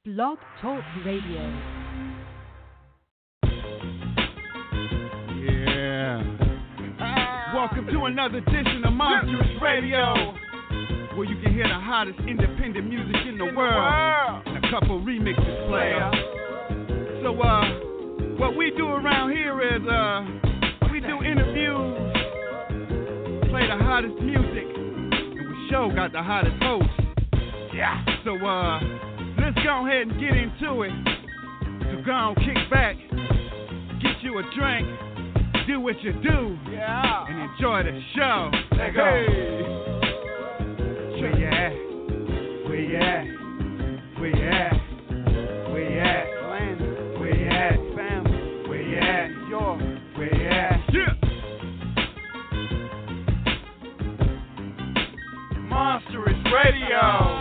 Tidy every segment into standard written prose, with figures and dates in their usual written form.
Blog Talk Radio. Yeah. Welcome to another edition of Monstrous Radio, where you can hear the hottest independent music in the world and a couple remixes player. So, what we do around here is, we do interviews, play the hottest music, and we sure got the hottest hosts. Yeah. So, let's go ahead and get into it. So go on, kick back, get you a drink, do what you do, and enjoy the show. Let's go. Where you at? Where you at? Where you at? Where you at? Where you at? Family. Where you at? York. Where you at? Yeah. Monstrous Radio.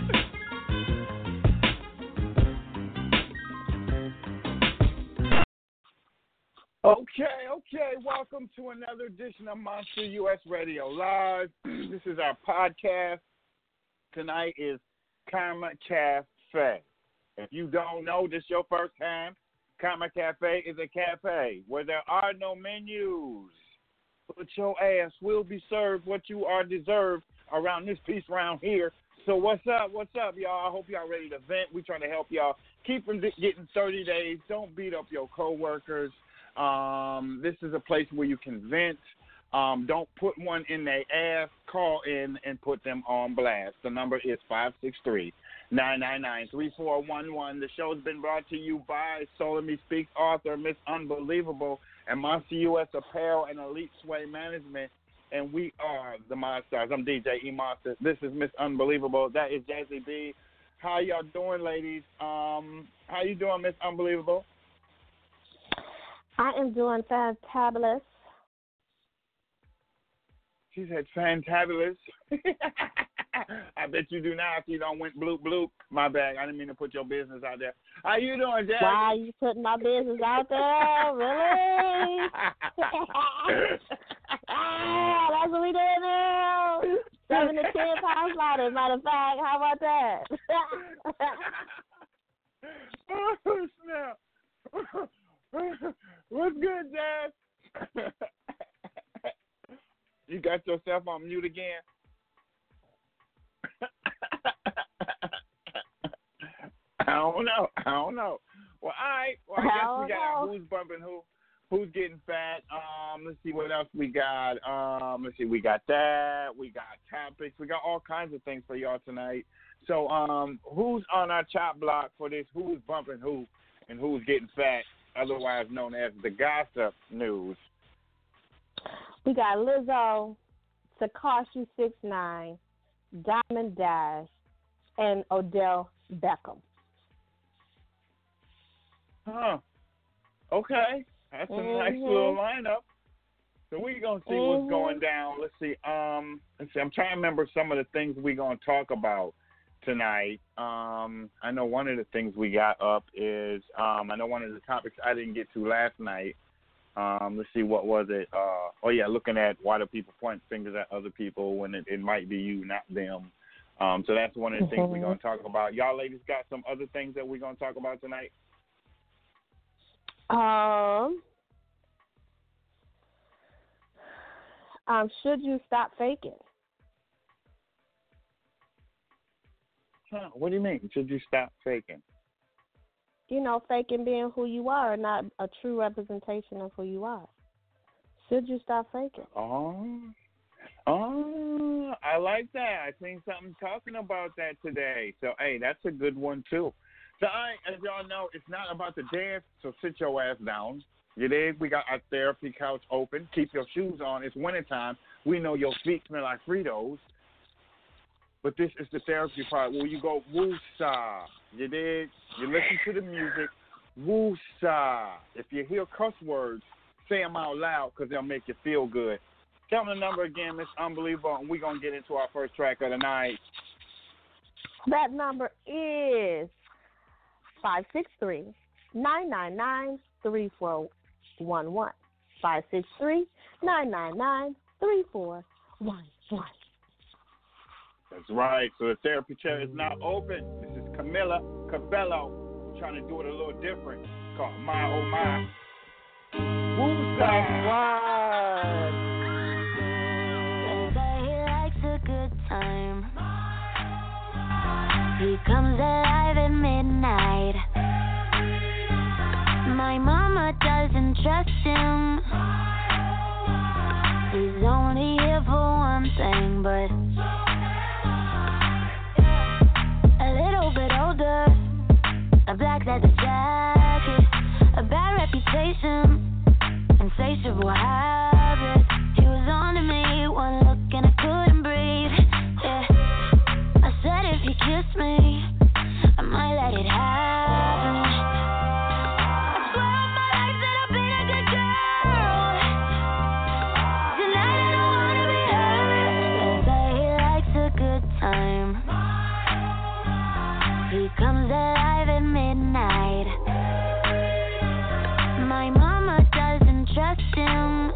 Okay. Welcome to another edition of Monster US Radio Live. This is our podcast. Tonight is Karma Cafe. If you don't know, this is your first time. Karma Cafe is a cafe where there are no menus, but your ass will be served what you are deserved around this piece around here. So what's up, y'all? I hope y'all ready to vent. We trying to help y'all keep from getting 30 days. Don't beat up your coworkers. This is a place where you can vent. Don't put one in their ass. Call in and put them on blast. The number is 563-999-3411. The show's been brought to you by Solar Me Speaks author Miss Unbelievable and Monster US Apparel and Elite Sway Management. And we are the Monstars. I'm DJ E Monster. This is Miss Unbelievable. That is Jazzy B. How y'all doing, ladies? How you doing, Miss Unbelievable? I am doing fantabulous. She said fantabulous. I bet you do now if you don't went bloop bloop. My bad. I didn't mean to put your business out there. How you doing, Jack? Why are you putting my business out there? Really? That's what we doing now. 7 to 10 pounds lighter. Matter of fact, how about that? Oh, snap. What's good, Jazz? You got yourself on mute again? I don't know. Well, all right. Well, I guess we got who's bumping who, who's getting fat. Let's see what else we got. Let's see, we got that. We got topics. We got all kinds of things for y'all tonight. So, who's on our chop block for this? Who's bumping who, and who's getting fat? Otherwise known as the gossip news. We got Lizzo, Tekashi 6ix9ine, Diamond Dash, and Odell Beckham. Huh. Okay. That's a nice little lineup. So we're gonna see what's going down. Let's see. I'm trying to remember some of the things we're gonna talk about tonight. I know one of the things we got up is I know one of the topics I didn't get to last night. Let's see, what was it? Looking at why do people point fingers at other people when it might be you, not them. So that's one of the things we're going to talk about. Y'all ladies got some other things that we're going to talk about tonight? Should you stop faking? Huh, what do you mean? Should you stop faking? You know, faking being who you are, not a true representation of who you are. Should you stop faking? Oh, I like that. I seen something talking about that today. So, hey, that's a good one, too. So, as y'all know, it's not about the dance, so sit your ass down. You dig? We got our therapy couch open. Keep your shoes on. It's wintertime. We know your feet smell like Fritos. But this is the therapy part where you go woo-sa. You dig? You listen to the music. Woo-sa. If you hear cuss words, say them out loud because they'll make you feel good. Tell me the number again, Miss Unbelievable, and we're going to get into our first track of the night. That number is 563-999-3411. 563-999-3411. That's right. So the therapy chair is now open. This is Camila Cabello, trying to do it a little different, called My Oh My. Who's that? What? He likes a good time. He comes alive at midnight. My mama doesn't trust him. He's only here for one thing, but a little bit older, a black leather jacket, a bad reputation, insatiable habits. He was on to me, one look and I couldn't breathe. Yeah, I said if you kiss me, I might let it happen. I swear on my life that I've been a good girl. Tonight I don't wanna be hurt. They say he likes a good time. He comes alive at midnight. My mama doesn't trust him.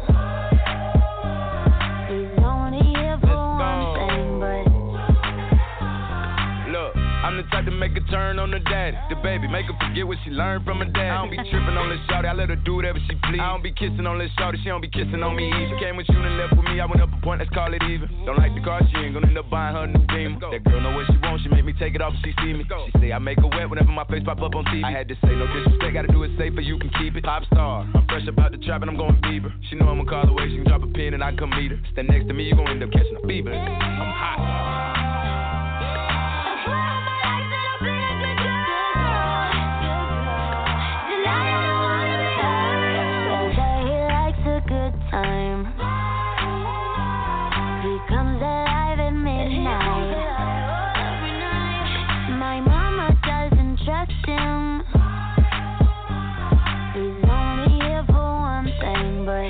He's only here for one thing, but look, I'm the type to make a turn on the daddy. The baby, make her forget what she learned from her dad. I don't be tripping on this shawty, I let her do whatever she please. I don't be kissing on this shawty, she don't be kissing on me either. She came with you and left with me, I went up a point, let's call it even. Don't like the car, she ain't gonna end up buying her a new Beamer. That girl know what she wants, she make me take it off if she see me. She say I make her wet whenever my face pop up on TV. I had to say no disrespect, gotta do it safer, you can keep it. Pop star, I'm fresh about the trap and I'm going Bieber. She know I'ma call away, she can drop a pin and I can come meet her. Stand next to me, you gon' end up catching a fever. I'm hot. Time. He comes alive at midnight. My mama doesn't trust him. He's only here for one thing, but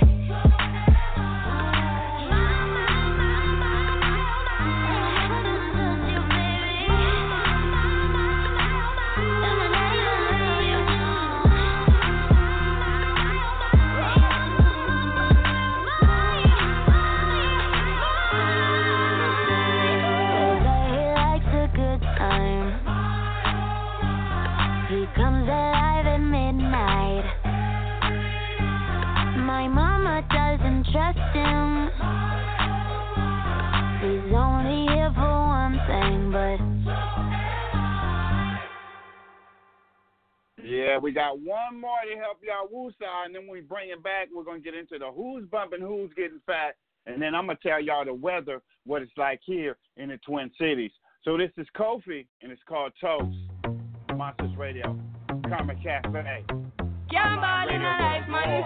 comes alive at midnight. My mama doesn't trust him. He's only here for one thing, but yeah, we got one more to help y'all woosah, and then when we bring it back, we're gonna get into the who's bumping, who's getting fat, and then I'm gonna tell y'all the weather, what it's like here in the Twin Cities. So this is Kofi, and it's called Toast. Monsters Radio, Karma Cafe. Can't ball in a life, man.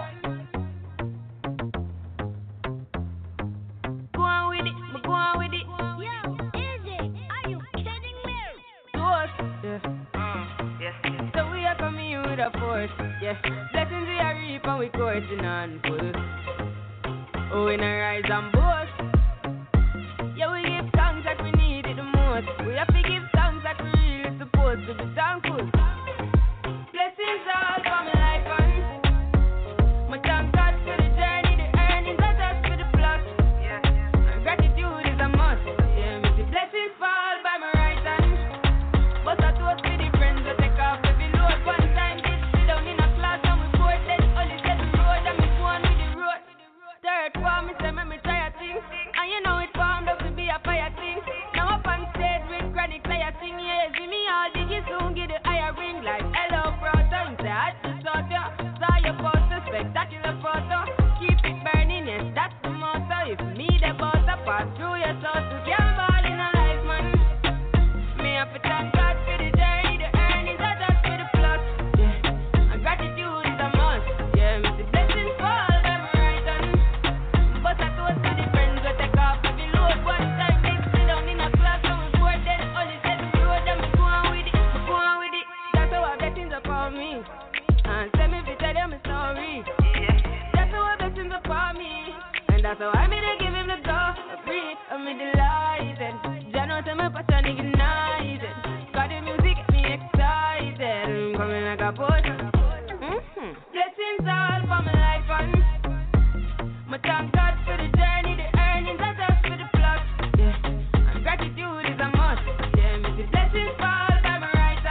Go on with it, go on with it. yo, Izzy, are you kidding me? Toast, yes. Yes. So we are coming with a force, yes. Blessings we are reap and we coursing on full. Oh, we not rise and boast. Yeah, we give thanks that we need it the most. We have to give thanks that we really supposed to be thankful. Blessings all for my life and my thank God for the journey, the earnings are just for the plot. Yeah. And gratitude is a must. Yeah, me see blessings fall by my right hand. But I toast to the friends that take off every load. One time did sit down in a class and we bored then only set the road and me go on with the road. Third form, me say me try a thing. And you know it formed up to be a fire thing. Now up on stage with chronic player sing. Yeah, see me all diggy soon get the higher ring like hello brother. And say I just saw you. Saw your poster, spectacular photo. Keep it burning, yes, that's the motto. If me the boss, I pass through your source. You can't ball in a life, man. Me have to thank God for the journey, the earnings are just for the plot. Yeah, and gratitude is a must. Yeah, me see blessings fall by my right hand. But I toast to the friends that take off every load. One time they sit down in a class and we bored then only set the road and me go on with it, go on with it. That's how our blessings are for me. And send me to tell them a story. Yeah. That's how our blessings are for me. And that's how I made to give him the door. Free, I'm delighted. Jah knows I'm a passion ignited. Got the music get me excited. I'm coming like a potion. Blessings all for my life and my thank God for the journey, the earnings are just for the plot. Yeah, and gratitude is a must. Yeah, me see blessings fall by my right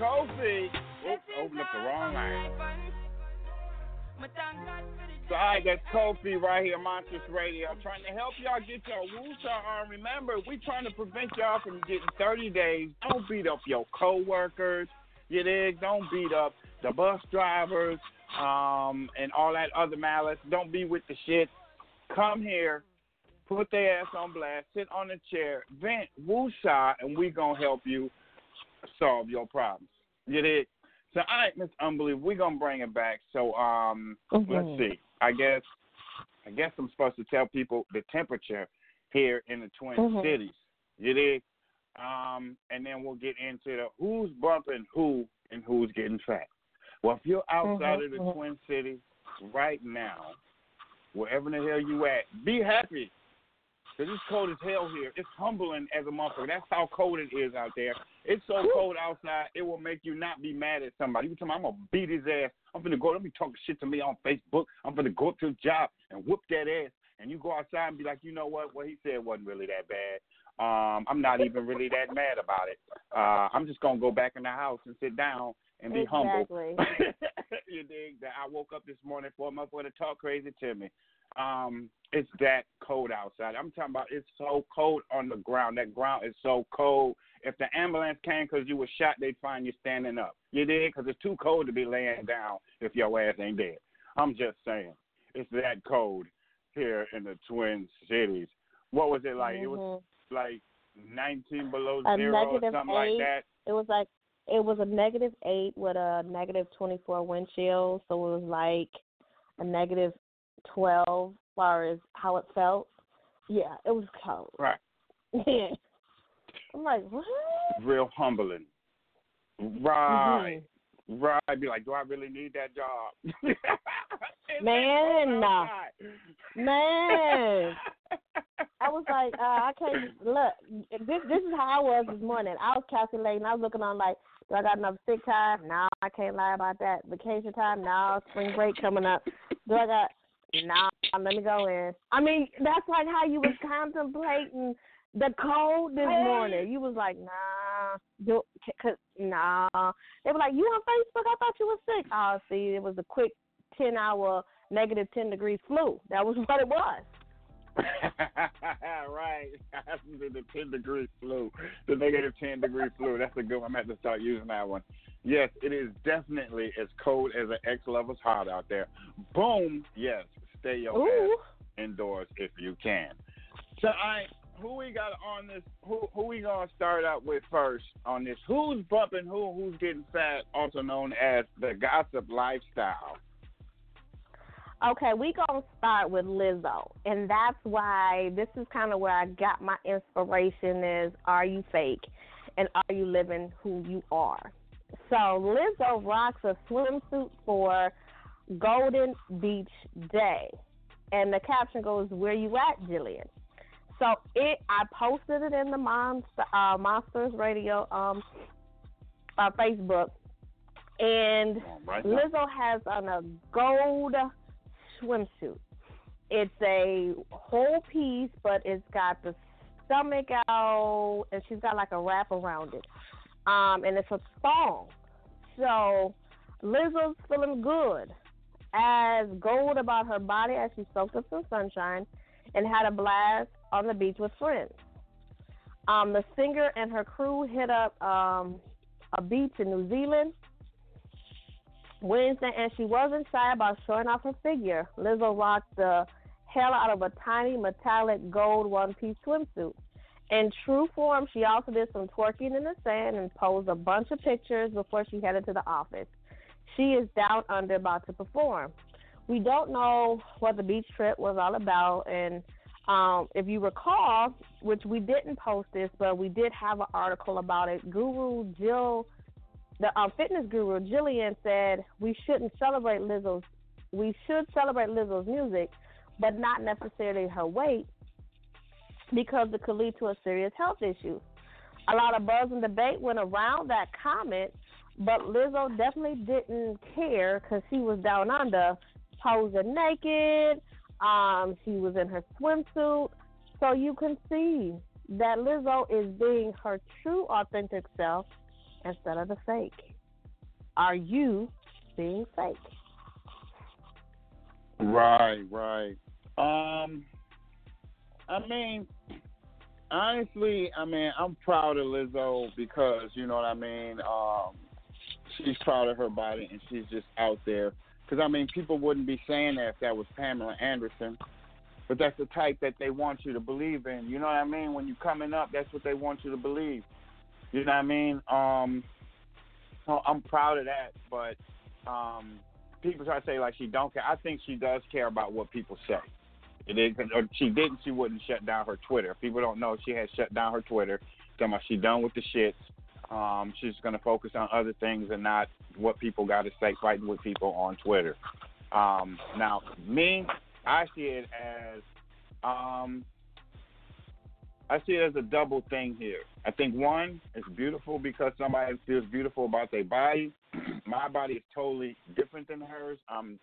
Kofi. Oops, opened up the wrong line. So, all right, that's Kofi right here, Monsters Radio. Trying to help y'all get your woosah on. Remember, we trying to prevent y'all from getting 30 days. Don't beat up your co-workers. You dig? Don't beat up the bus drivers and all that other malice. Don't be with the shit. Come here, put their ass on blast, sit on a chair, vent, woosah, and we going to help you solve your problems. You dig? So, all right, Miss Unbelievable, we're going to bring it back. So, let's see. I guess I'm supposed to tell people the temperature here in the Twin Cities. You dig? And then we'll get into the who's bumping who and who's getting fat. Well, if you're outside of the Twin Cities right now, wherever the hell you at, be happy. Because it's cold as hell here. It's humbling as a motherfucker. That's how cold it is out there. It's so cold outside, it will make you not be mad at somebody. You tell me, I'm going to beat his ass. I'm going to go, let me talk shit to me on Facebook. I'm going to go up to his job and whoop that ass. And you go outside and be like, you know what he said wasn't really that bad. I'm not even really that mad about it. I'm just going to go back in the house and sit down and be humble. You dig? That I woke up this morning for a motherfucker to talk crazy to me. It's that cold outside. I'm talking about it's so cold on the ground. That ground is so cold. If the ambulance came because you were shot, they'd find you standing up. You dig? Because it's too cold to be laying down if your ass ain't dead. I'm just saying. It's that cold here in the Twin Cities. What was it like? It was like 19 below zero or something 8. Like that. It was a -8 with a -24 wind chill. So it was like a -12 as far as how it felt. Yeah, it was cold. Right. Yeah. I'm like, what? Real humbling. Right. Right. Be like, do I really need that job? Man, nah. Man. I was like, I can't, look, this is how I was this morning. I was calculating. I was looking on like, do I got enough sick time? No, I can't lie about that. Vacation time? No. Spring break coming up. Do I got, no, let me go in. I mean, that's like how you was contemplating the cold this morning. You was like, nah. Nah. They were like, you on Facebook? I thought you were sick. Oh, see, it was a quick 10-hour -10-degree flu. That was what it was. Right. The 10-degree flu. The -10-degree flu. That's a good one. I'm going to have to start using that one. Yes, it is definitely as cold as an X-levels hot out there. Boom. Yes. Stay your ass indoors if you can. So, who we got on this? Who we gonna start out with first on this? Who's bumping who? Who's getting fat? Also known as the gossip lifestyle. Okay, we gonna start with Lizzo, and that's why this is kind of where I got my inspiration. Is are you fake, and are you living who you are? So Lizzo rocks a swimsuit for Golden Beach Day, and the caption goes, "Where you at, Jillian?" So I posted it in the Monsters Radio Facebook, and Lizzo has on a gold swimsuit. It's a whole piece, but it's got the stomach out, and she's got like a wrap around it, and it's a thong. So Lizzo's feeling good, as gold about her body as she soaked up some sunshine and had a blast on the beach with friends. The singer and her crew hit up a beach in New Zealand Wednesday, and she wasn't shy about showing off her figure. Lizzo rocked the hell out of a tiny metallic gold one-piece swimsuit. In true form, she also did some twerking in the sand and posed a bunch of pictures before she headed to the office. She is down under about to perform. We don't know what the beach trip was all about, and if you recall, which we didn't post this, but we did have an article about it. The fitness guru Jillian said we should celebrate Lizzo's music, but not necessarily her weight, because it could lead to a serious health issue. A lot of buzz and debate went around that comment, but Lizzo definitely didn't care because she was down under, posing naked. She was in her swimsuit. So you can see that Lizzo is being her true, authentic self instead of the fake. are you being fake? Right. I mean, honestly, I'm proud of Lizzo because, you know what I mean, she's proud of her body and she's just out there. Because, people wouldn't be saying that if that was Pamela Anderson. But that's the type that they want you to believe in. You know what I mean? When you're coming up, that's what they want you to believe. You know what I mean? So I'm proud of that. But people try to say, like, she don't care. I think she does care about what people say. It is, or she didn't, she wouldn't shut down her Twitter. If people don't know, she has shut down her Twitter. Talking about she done with the shits. She's going to focus on other things and not what people got to say, fighting with people on Twitter. Now, me, I see it as a double thing here. I think one, it's beautiful because somebody feels beautiful about their body. My body is totally different than hers.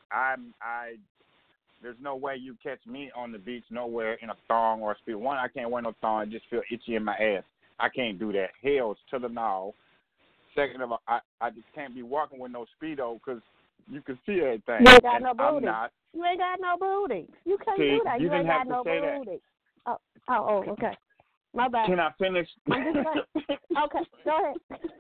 There's no way you catch me on the beach nowhere in a thong or a speedo. One, I can't wear no thong. I just feel itchy in my ass. I can't do that. Hell's to the no. Second of all, I just can't be walking with no speedo because you can see everything. You ain't got no I'm booty. not. You ain't got no booty. You can't do that. You ain't got no booty. That. Oh, okay. My bad. Can I finish? I'm just saying. Okay, go ahead.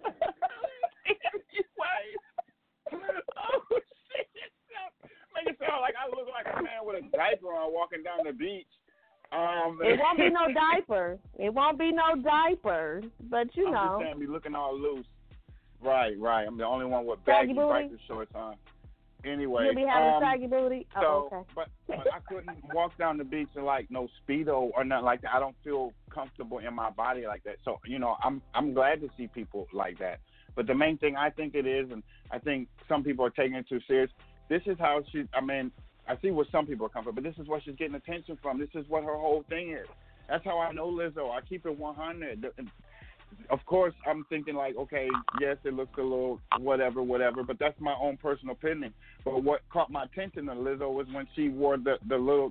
Oh, shit. Make it sound like I look like a man with a diaper on walking down the beach. It won't be no diaper. It won't be no diaper. But you know. I'm just saying, be looking all loose. Right. I'm the only one with baggy biker shorts on. Anyway, you'll be having saggy booty. Oh, okay. But I couldn't walk down the beach in like no speedo or nothing like that. I don't feel comfortable in my body like that. So I'm glad to see people like that. But the main thing I think it is, and I think some people are taking it too serious. This is how she. I see where some people are coming from, but this is what she's getting attention from. This is what her whole thing is. That's how I know Lizzo. I keep it 100. Of course, I'm thinking like, okay, yes, it looks a little whatever, but that's my own personal opinion. But what caught my attention to Lizzo was when she wore the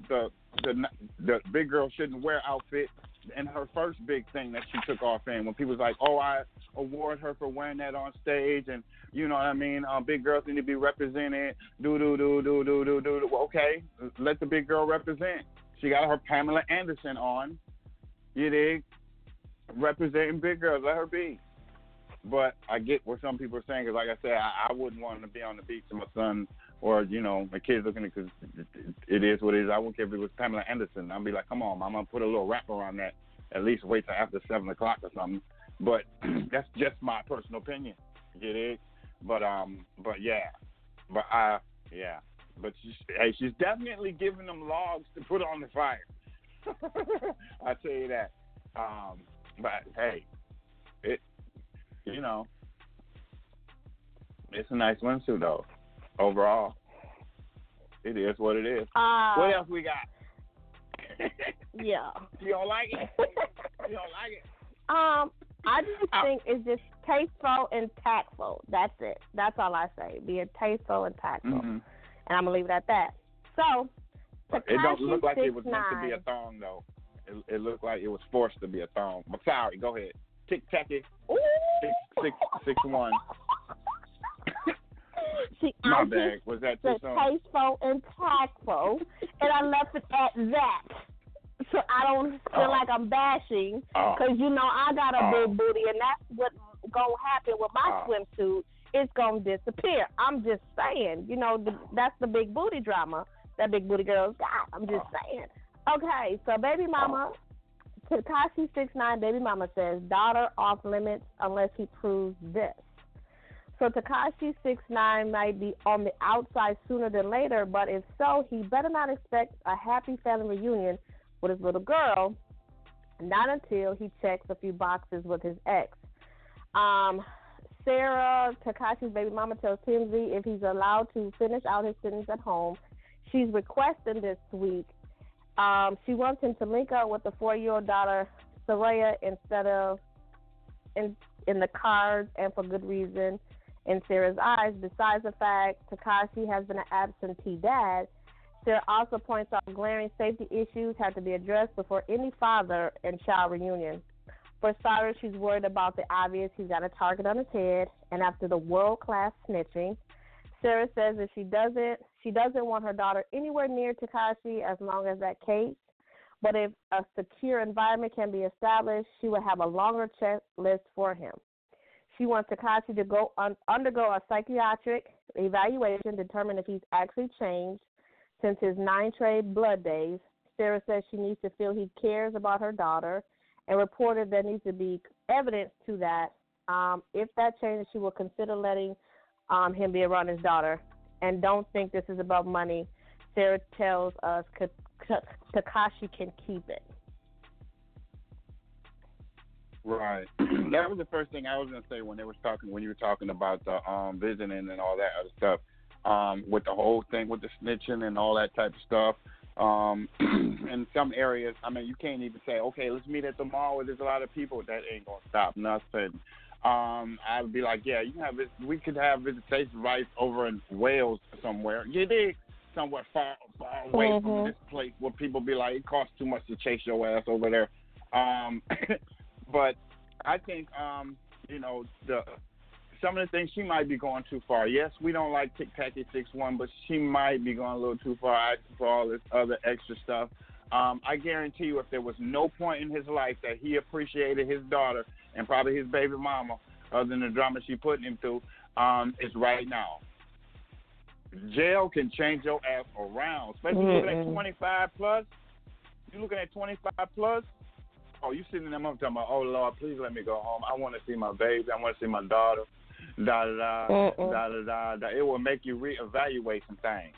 big girl shouldn't wear outfit and her first big thing that she took off in. When people was like, oh, I award her for wearing that on stage, and you know what I mean, big girls need to be represented. Well, okay, let the big girl represent. She got her Pamela Anderson on. You dig? Representing big girls, let her be. But I get what some people are saying, because like I said, I wouldn't want to be on the beach with my son or, my kids looking at it, because it is what it is. I wouldn't care if it was Pamela Anderson. I'd be like, come on, I'm going to put a little wrap around that. At least wait till after 7 o'clock or something. But that's just my personal opinion. You dig? But yeah. But she's definitely giving them logs to put on the fire. I tell you that. But hey, it's a nice swimsuit though. Overall, it is what it is. What else we got? Yeah. You don't like it? You don't like it? I just think it's just tasteful and tactful. That's it. That's all I say. Being tasteful and tactful. Mm-hmm. And I'm gonna leave it at that. So, it don't look like it was 6ix9ine. meant to be a thong though. It looked like it was forced to be a thong. But sorry, go ahead. Tic tacky. 6'1". See, My bad. Was that too soon? Tasteful and tactful, and I left it at that. So I don't feel like I'm bashing, because I got a big booty, and that's what's gonna happen with my swimsuit. It's gonna disappear. I'm just saying. That's the big booty drama that big booty girls got. I'm just saying. Okay, so baby mama, Tekashi 6ix9ine, baby mama says, daughter off limits unless he proves this. So Tekashi 6ix9ine might be on the outside sooner than later, but if so, he better not expect a happy family reunion with his little girl, not until he checks a few boxes with his ex. Sarah, Tekashi's baby mama, tells TMZ if he's allowed to finish out his sentence at home. She's requesting this week. She wants him to link up with the 4-year-old daughter, Soraya, instead of in the cards, and for good reason in Sarah's eyes. Besides the fact Tekashi has been an absentee dad, Sarah also points out glaring safety issues have to be addressed before any father and child reunion. For starters, she's worried about the obvious. He's got a target on his head. And after the world-class snitching, Sarah says that she doesn't want her daughter anywhere near Tekashi as long as that case. But if a secure environment can be established, she would have a longer checklist for him. She wants Tekashi to undergo a psychiatric evaluation, determine if he's actually changed since his 9-trade blood days. Sarah says she needs to feel he cares about her daughter and reported there needs to be evidence to that. If that changes, she will consider letting him be around his daughter. And don't think this is about money. Sarah tells us Tekashi can keep it. Right. That was the first thing I was going to say when you were talking about the visiting and all that other stuff, with the whole thing with the snitching and all that type of stuff. In some areas, I mean, you can't even say, okay, let's meet at the mall where there's a lot of people. That ain't going to stop nothing. I'd be like, yeah, we could have visitation rights over in Wales or somewhere. You dig? Somewhere far away from this place where people be like, it costs too much to chase your ass over there. But I think, some of the things she might be going too far. Yes, we don't like Tic Tacky 6'1", but she might be going a little too far for all this other extra stuff. I guarantee you, if there was no point in his life that he appreciated his daughter and probably his baby mama, other than the drama she put him through, it's right now. Jail can change your ass around, especially looking at 25 plus. You looking at 25 plus. Oh, you sitting there talking about, oh, Lord, please let me go home. I want to see my baby. I want to see my daughter. Da-da-da. It will make you reevaluate some things.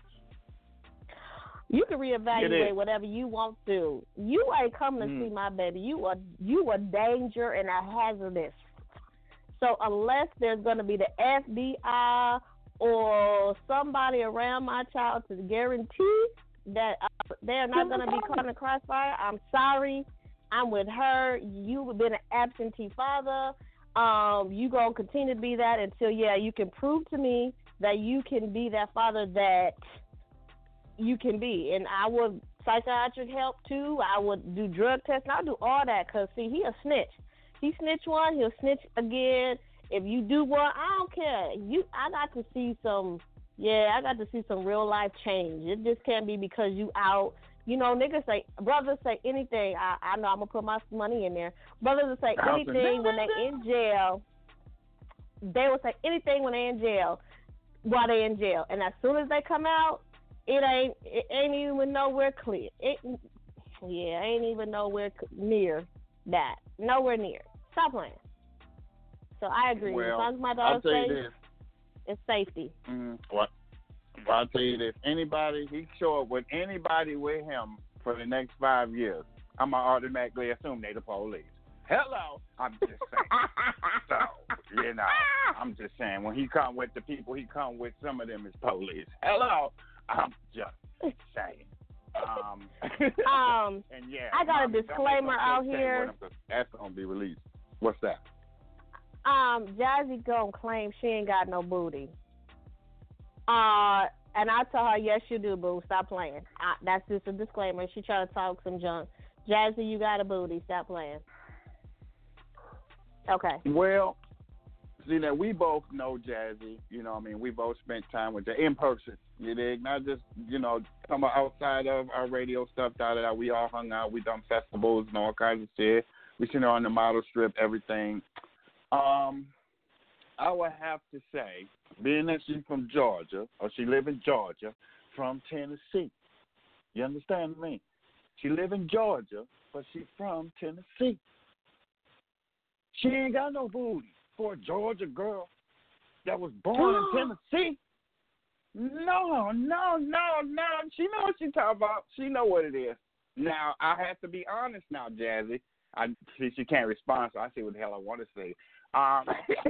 You can reevaluate whatever you want to. You ain't coming to see my baby. You a danger and a hazardous. So unless there's going to be the FBI or somebody around my child to guarantee that they're not going to be caught in the crossfire, I'm sorry. I'm with her. You've been an absentee father. You going to continue to be that until, you can prove to me that you can be that father that you can be. And I would psychiatric help, too. I would do drug tests. And I'll do all that because, see, he a snitch. He snitch one, he'll snitch again. If you do one, I don't care. I got to see some real-life change. It just can't be because you out. You know, brothers say anything. I know I'm going to put my money in there. Brothers will say anything when they're in jail. They will say anything when they're in jail while they're in jail. And as soon as they come out, it ain't even nowhere clear. Ain't even nowhere near that. Nowhere near. Stop playing. So I agree. Well, as long as my daughter's safe, it's safety. What? Well, I'll tell you this. He show up with anybody with him for the next 5 years, I'm going to automatically assume they the police. Hello. I'm just saying. So, I'm just saying. When he come with the people he come with, some of them is police. Hello. I'm just saying. And I got a disclaimer out here. That's going to be released. What's that? Jazzy gonna claim she ain't got no booty. And I tell her, yes, you do, boo. Stop playing. That's just a disclaimer. She try to talk some junk. Jazzy, you got a booty. Stop playing. Okay. Well, see, that we both know Jazzy. You know what I mean? We both spent time with her in person. You dig? Not just, come outside of our radio stuff, we all hung out. We done festivals and all kinds of shit. We seen her on the model strip, everything. I would have to say, being that she's from Georgia, or she live in Georgia, from Tennessee. You understand me? She live in Georgia, but she from Tennessee. She ain't got no booty for a Georgia girl that was born in Tennessee. No. She know what she talking about. She know what it is. Now, I have to be honest now, Jazzy. I see she can't respond, so I see what the hell I want to say. Now,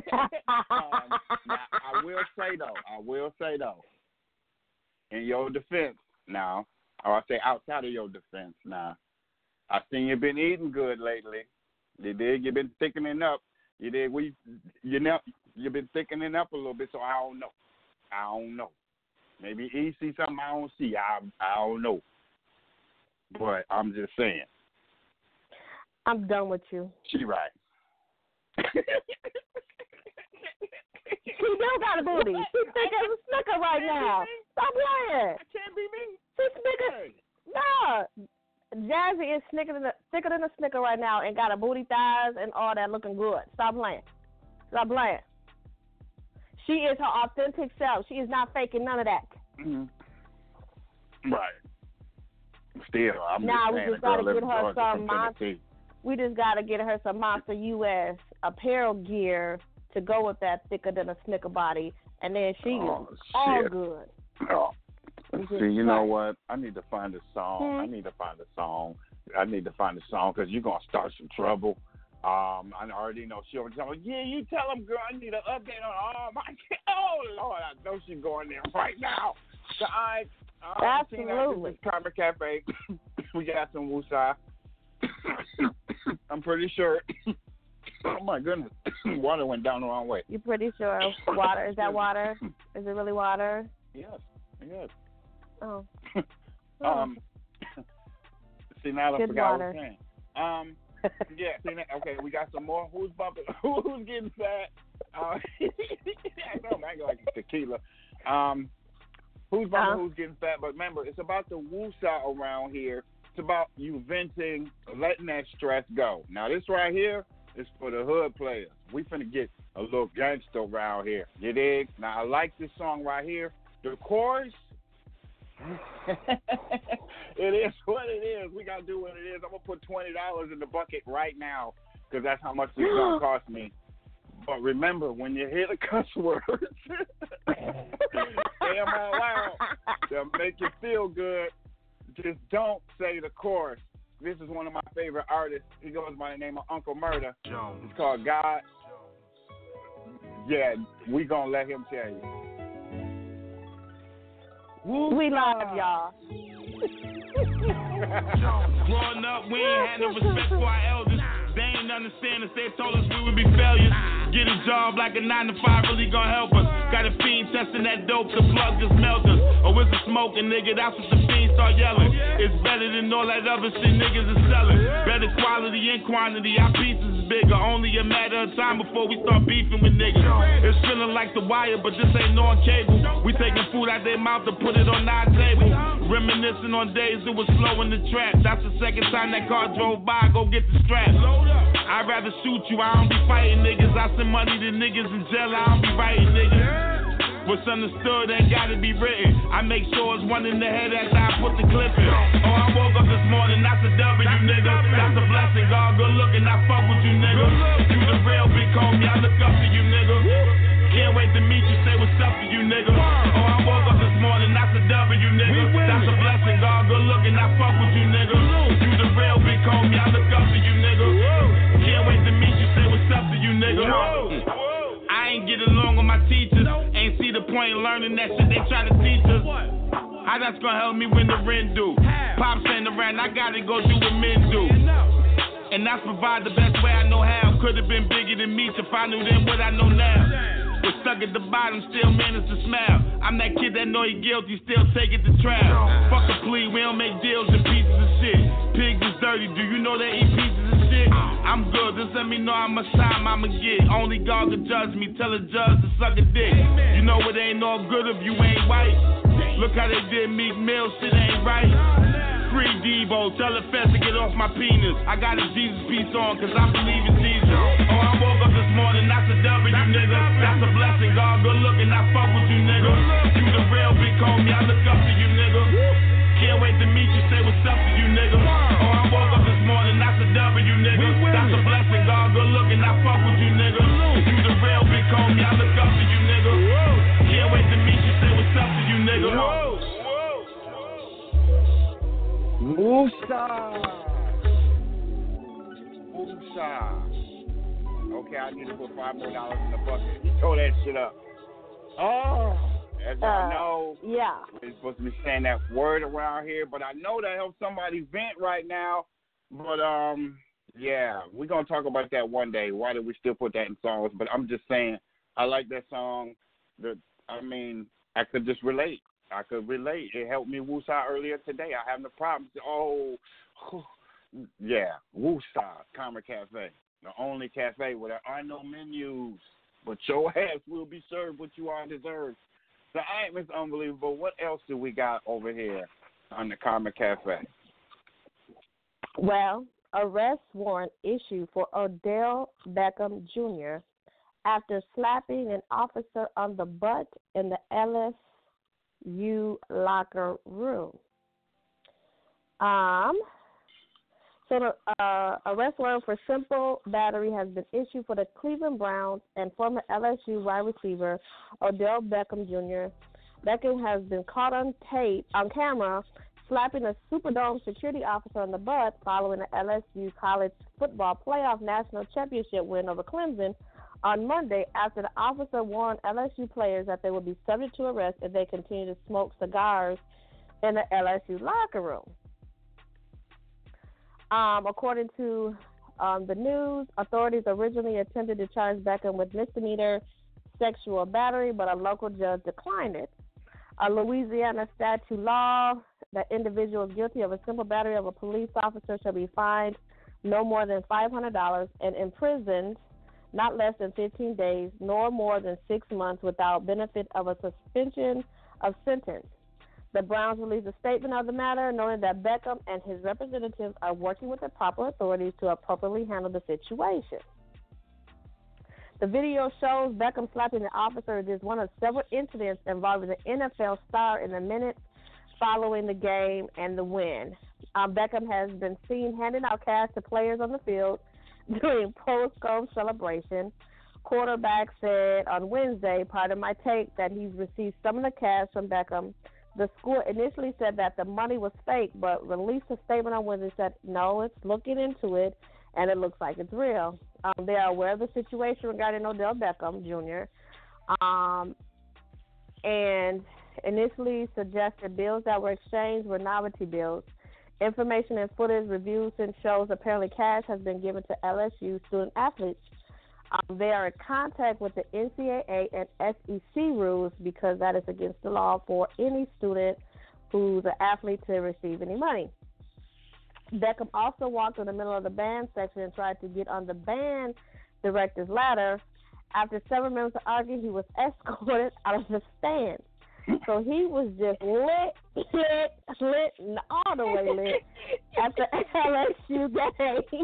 I will say though, in your defense now, or I say outside of your defense now, I seen you been eating good lately. You did. You've been thickening up. You did. You've been thickening up a little bit, so I don't know. Maybe he see something I don't see. I don't know. But I'm just saying. I'm done with you. She right. She still got a booty. She's thick as a snicker right now. Stop lying. That can't be me. She's thicker. No. Jazzy is thicker than a snicker right now and got a booty, thighs, and all that looking good. Stop playing. Stop playing. She is her authentic self. She is not faking none of that. Mm-hmm. Right. Still, I'm now just we just gotta get her some monster. We just gotta get her some Monster US apparel gear to go with that thicker than a snicker body, and then she is all good. Oh. See, you know what? I need to find a song. I need to find a song because you're gonna start some trouble. I already know she'll tell me, yeah, you tell him, girl, I need an update on all my. Oh Lord, I know she's going there right now. So absolutely. This is Karma Cafe. We got some woosah. I'm pretty sure. Oh my goodness, water went down the wrong way. You're pretty sure water? Is that water? Is it really water? Yes. Oh. See, now I Good forgot water. what I was saying. Yeah. See, okay, we got some more. Who's bumping? Who's getting fat? I know, man, like tequila. Who's bumping? Who's getting fat? But remember, it's about the woosah around here. It's about you venting, letting that stress go. Now, this right here is for the hood players. We finna get a little gangster around here. You dig? Now, I like this song right here. The chorus, it is what it is. We got to do what it is. I'm going to put $20 in the bucket right now because that's how much it's going to cost me. But remember, when you hear the cuss words, say them out loud. They'll make you feel good. Just don't say the chorus. This is one of my favorite artists. He goes by the name of Uncle Murder. It's called God. Yeah, we going to let him tell you. We love y'all. Growing up, we ain't had no respect for our elders. They ain't understand us. They told us we would be failures. Get a job like a 9-to-5 really gonna help us. Got a fiend testing that dope, the plug just melt us. Or it's a smoking nigga, that's what the fiends start yelling. It's better than all that other shit niggas is selling. Better quality and quantity, our pieces is bigger. Only a matter of time before we start beefing with niggas. It's feeling like The Wire, but this ain't on cable. We taking food out their mouth to put it on our table. Reminiscing on days it was slow in the trap. That's the second time that car drove by, go get the strap. I'd rather shoot you, I don't be fighting niggas. I send money to niggas in jail, I don't be writing niggas. What's understood ain't gotta be written. I make sure it's one in the head after I put the clip in. Oh, I woke up this morning, that's a W, nigga. That's a blessing, God good looking, I fuck with you, nigga. You the real big homie, I look up to you, nigga. Can't wait to meet you, say what's up to you, nigga. Oh, I woke up this morning, that's a W, nigga. That's a blessing, God good looking, I fuck with you, nigga. You the real big homie, I look up to you, nigga. Can't wait to meet you, say what's up to you, nigga. I ain't get along with my teachers. Ain't see the point in learning that shit they try to teach us. How that's gonna help me when the rent due? Pops ain't around, I gotta go do what men do. And that's provide the best way I know how. Could've been bigger than me if I knew then what I know now. Was stuck at the bottom, still managed to smile. I'm that kid that know he guilty, still take it to trial. Fuck a plea, we don't make deals in pieces of shit. Pigs is dirty, do you know they eat pieces of shit? I'm good, just let me know how much time I'ma get. Only God can judge me, tell a judge to suck a dick. You know it ain't all good if you ain't white. Look how they did Meek Mill, shit ain't right. Free Debo, tell the feds to get off my penis. I got a Jesus piece on, cause I believe in Jesus. Oh, I woke up this morning, that's a W, nigga. That's a blessing, God good looking, I fuck with you, nigga. You the real big homie, I look up to you, nigga. Can't wait to meet you, say what's up to you, nigga. Oh, I woke up this morning, that's a W, nigga. That's a blessing, God good looking, I fuck with you, nigga. You the real big homie, I look up to you, nigga. Can't wait to meet you, say what's up to you, nigga. Woosah. Okay, I need to put $5 more in the bucket. You throw that shit up. Oh, as I know, yeah, we're supposed to be saying that word around here, but I know that helps somebody vent right now. But yeah, we're gonna talk about that one day. Why do we still put that in songs? But I'm just saying, I like that song. I could just relate. I could relate. It helped me woosah earlier today. I have no problems. Oh, yeah, woosah, Karma Cafe. The only cafe where there are no menus, but your ass will be served what you are deserved. So, it's unbelievable. What else do we got over here on the Karma Cafe? Well, arrest warrant issued for Odell Beckham Jr. after slapping an officer on the butt in the LSU locker room. So the arrest warrant for simple battery has been issued for the Cleveland Browns and former LSU wide receiver Odell Beckham Jr. Beckham has been caught on camera, slapping a Superdome security officer on the butt following the LSU college football playoff national championship win over Clemson on Monday after the officer warned LSU players that they would be subject to arrest if they continue to smoke cigars in the LSU locker room. According to the news, authorities originally attempted to charge Beckham with misdemeanor sexual battery, but a local judge declined it. A Louisiana statute law that individuals guilty of a simple battery of a police officer shall be fined no more than $500 and imprisoned not less than 15 days, nor more than 6 months without benefit of a suspension of sentence. The Browns released a statement of the matter, noting that Beckham and his representatives are working with the proper authorities to appropriately handle the situation. The video shows Beckham slapping the officer. It is one of several incidents involving the NFL star in the minutes following the game and the win. Beckham has been seen handing out cash to players on the field during post-game celebration. Quarterback said on Wednesday, part of my take, that he's received some of the cash from Beckham. The school initially said that the money was fake, but released a statement on Wednesday that said, no, it's looking into it, and it looks like it's real. They are aware of the situation regarding Odell Beckham Jr. And initially suggested bills that were exchanged were novelty bills. Information and footage reviewed since shows apparently cash has been given to LSU student athletes. They are in contact with the NCAA and SEC rules because that is against the law for any student who's an athlete to receive any money. Beckham also walked in the middle of the band section and tried to get on the band director's ladder. After several minutes of arguing, he was escorted out of the stand. So he was just lit, all the way lit at the LSU game.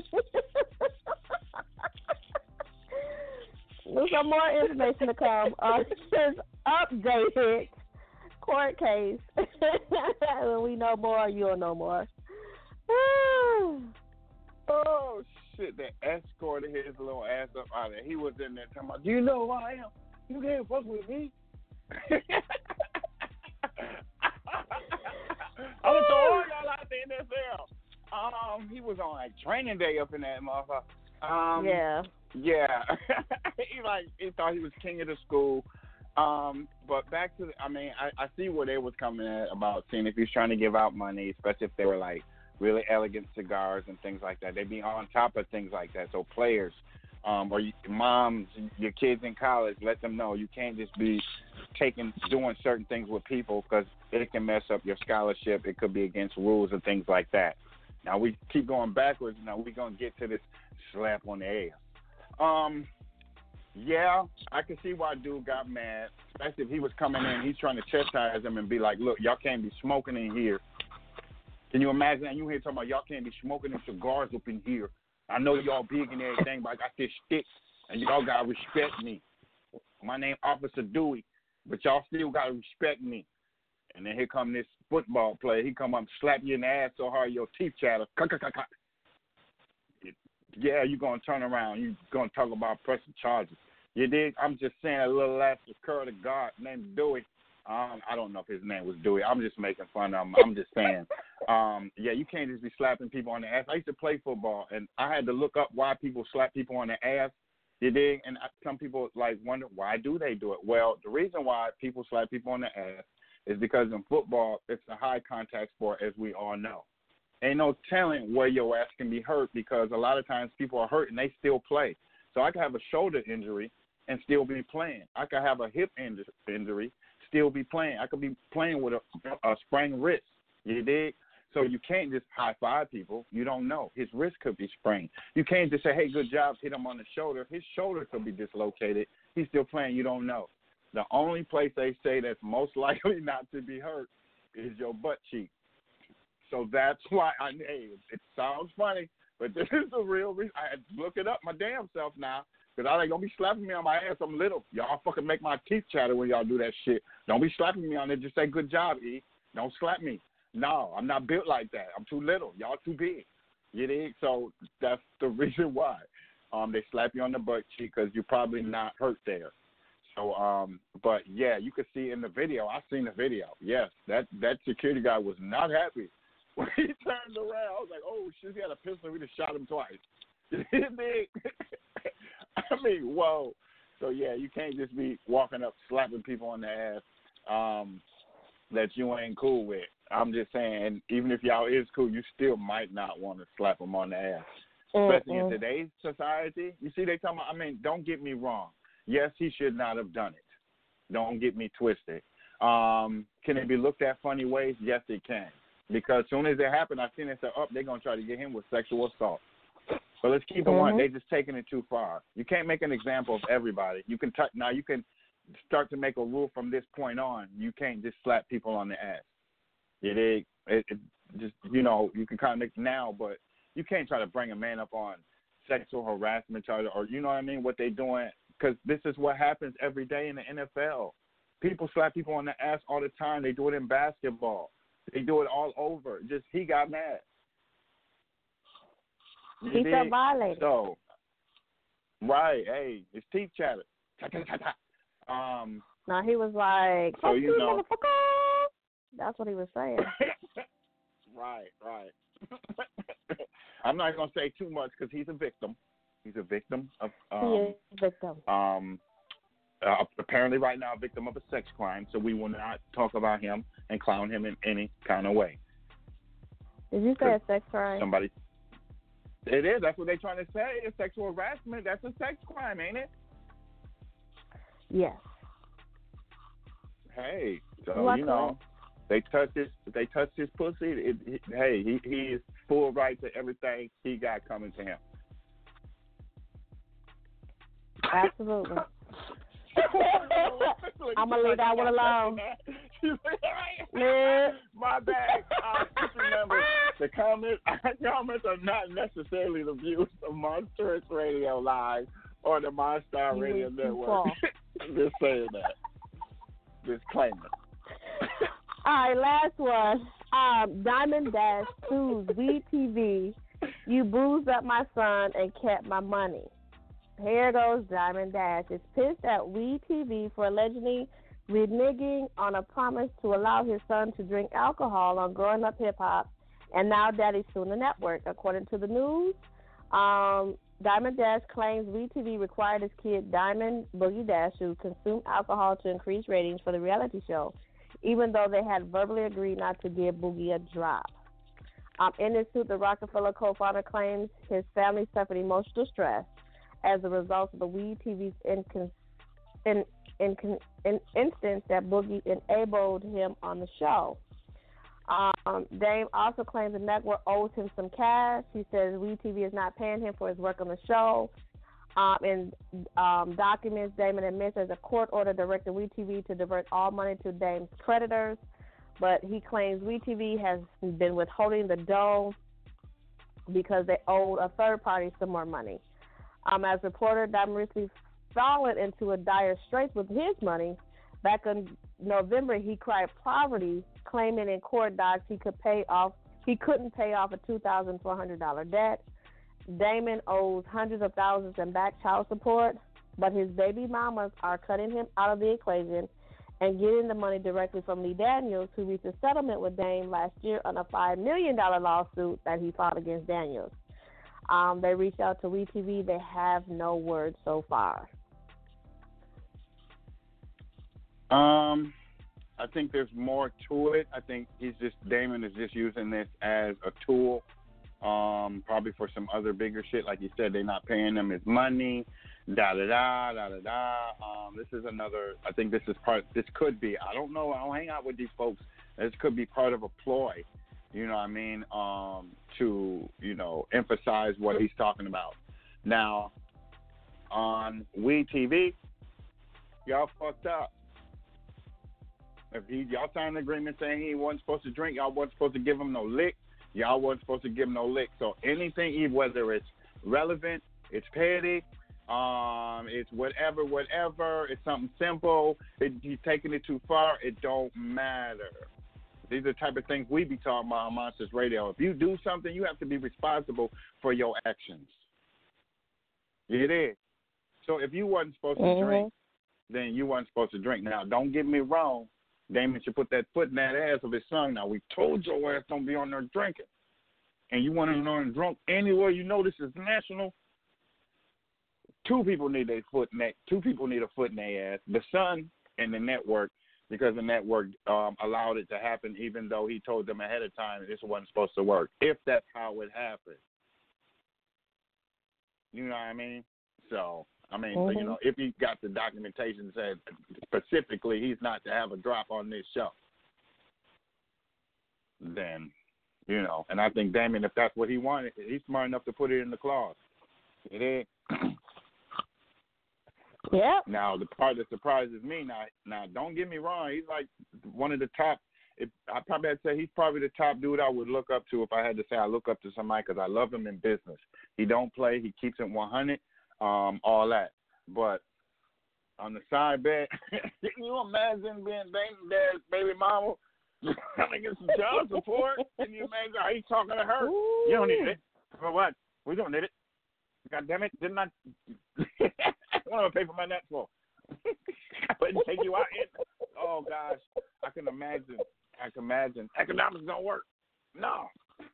There's some more information to come on this updated court case. When we know more, you'll know more. Oh, shit. They escorted his little ass up out of there. He was in there talking about, do you know who I am? You can't fuck with me. I was so all y'all out there in this cell. He was on like training day up in that motherfucker. Yeah. Yeah. he thought he was king of the school. But back to I see where they was coming at about seeing if he was trying to give out money, especially if they were like really elegant cigars and things like that. They'd be on top of things like that. So players, or moms, your kids in college, let them know you can't just be doing certain things with people because it can mess up your scholarship. It could be against rules and things like that. Now we keep going backwards. Now we're gonna get to this slap on the ass. Yeah, I can see why dude got mad, especially if he was coming in. He's trying to chastise him and be like, look, y'all can't be smoking in here. Can you imagine that? You here talking about y'all can't be smoking them cigars up in here. I know y'all big and everything, but I got this stick, and y'all got to respect me. My name Officer Dewey, but y'all still got to respect me. And then here come this football player. He come up and slap you in the ass so hard your teeth chatter. Yeah, you're going to turn around. You're going to talk about pressing charges. You dig? I'm just saying a little last occurred to God named Dewey. I don't know if his name was Dewey. I'm just making fun of him. I'm just saying. Yeah, you can't just be slapping people on the ass. I used to play football, and I had to look up why people slap people on the ass. You dig? And some people wonder, why do they do it? Well, the reason why people slap people on the ass is because in football, it's a high contact sport, as we all know. Ain't no telling where your ass can be hurt because a lot of times people are hurt and they still play. So I could have a shoulder injury and still be playing. I could have a hip injury, still be playing. I could be playing with a sprained wrist. You dig? So you can't just high-five people. You don't know. His wrist could be sprained. You can't just say, hey, good job, hit him on the shoulder. His shoulder could be dislocated. He's still playing. You don't know. The only place they say that's most likely not to be hurt is your butt cheek. So that's why hey, it sounds funny, but this is the real reason. I had to look it up my damn self now, because I ain't going to be slapping me on my ass. I'm little. Y'all fucking make my teeth chatter when y'all do that shit. Don't be slapping me on it. Just say, good job, E. Don't slap me. No, I'm not built like that. I'm too little. Y'all too big. You dig? So that's the reason why. They slap you on the butt cheek because you're probably not hurt there. So, but yeah, you could see in the video. I seen the video. Yes, that security guy was not happy when he turned around. I was like, oh shit, he had a pistol. We just shot him twice. I mean, whoa. So yeah, you can't just be walking up slapping people on the ass that you ain't cool with. I'm just saying, even if y'all is cool, you still might not want to slap them on the ass. Especially in today's society. You see, they talking about, I mean, don't get me wrong. Yes, he should not have done it. Don't get me twisted. Can it be looked at funny ways? Yes, it can. Because as soon as it happened, I seen it said, they're going to try to get him with sexual assault. But let's keep it one. They just taking it too far. You can't make an example of everybody. You can now you can start to make a rule from this point on. You can't just slap people on the ass. It just, you know, you can kind of make now, but you can't try to bring a man up on sexual harassment charge or, you know what I mean, what they're doing, because this is what happens every day in the NFL. People slap people on the ass all the time. They do it in basketball. They do it all over. Just he got mad. He felt violated. So, right, hey, it's teeth chatter. No, he was like, so you know, motherfucker. That's what he was saying. Right. I'm not going to say too much because he's a victim. He's a victim of. He is a victim. Apparently, right now, a victim of a sex crime. So we will not talk about him and clown him in any kind of way. Did you say a sex crime? Somebody. It is. That's what they're trying to say. It's sexual harassment. That's a sex crime, ain't it? Yes. Hey, so you know, they touched his pussy. He is full right to everything he got coming to him. Absolutely. I'm gonna leave that one alone. My bad. Just remember, the comments are not necessarily the views of Monster Radio Live or the Monster Radio Network. Just saying that. Disclaimer. All right, last one. Diamond Dash sues WeTV. You bruised up my son and kept my money. Here goes Diamond Dash. Is pissed at WeTV for allegedly reneging on a promise to allow his son to drink alcohol on Growing Up Hip Hop, and now Daddy's suing the network. According to the news, Diamond Dash claims WeTV required his kid Diamond Boogie Dash to consume alcohol to increase ratings for the reality show, even though they had verbally agreed not to give Boogie a drop. In this suit, the Rockefeller co-founder claims his family suffered emotional stress as a result of the WeTV's instance that Boogie enabled him on the show. Dame also claims the network owes him some cash. He says WeTV is not paying him for his work on the show. In documents, Damon admits there's a court order directing WeTV to divert all money to Dame's creditors, but he claims WeTV has been withholding the dough because they owed a third party some more money. As reported, Diamond recently fallen into a dire straits with his money. Back in November, he cried poverty, claiming in court docs he couldn't pay off a $2,400 debt. Damon owes hundreds of thousands in back child support, but his baby mamas are cutting him out of the equation and getting the money directly from Lee Daniels, who reached a settlement with Dame last year on a $5 million lawsuit that he filed against Daniels. They reached out to WeTV. They have no word so far. I think there's more to it. I think Damon is just using this as a tool, probably for some other bigger shit. Like you said, they're not paying him his money, This is another, I think this could be, I don't know, I don't hang out with these folks. This could be part of a ploy. You know what I mean? To, emphasize what he's talking about. Now, on We TV, y'all fucked up. If y'all signed an agreement saying he wasn't supposed to drink, y'all wasn't supposed to give him no lick. Y'all wasn't supposed to give him no lick. So anything, whether it's relevant, it's petty, it's whatever, it's something simple, you're taking it too far, it don't matter. These are the type of things we be talking about on Monsters Radio. If you do something, you have to be responsible for your actions. It is. So if you wasn't supposed to drink, then you wasn't supposed to drink. Now, don't get me wrong. Damon should put that foot in that ass of his son. Now, we told your ass don't be on there drinking. And you want to learn drunk anywhere you know this is national. Two people need a foot in their ass. The son and the network, because the network allowed it to happen, even though he told them ahead of time this wasn't supposed to work. If that's how it happened. You know what I mean? So, if he got the documentation said specifically he's not to have a drop on this show, then, and I think Damien, if that's what he wanted, he's smart enough to put it in the clause. It is. Yeah. Now, the part that surprises me, now, don't get me wrong, he's like one of the top, I probably had to say he's probably the top dude I would look up to if I had to say I look up to somebody because I love him in business. He don't play, he keeps it 100. All that. But on the side bet, can you imagine being Dad's baby mama trying to get some child support? Can you imagine how he's talking to her? Ooh. You don't need it. For what? We don't need it. God damn it. Didn't I? What am I pay for my nuts for? I wouldn't take you out. Oh, gosh. I can imagine. Economics don't work. No.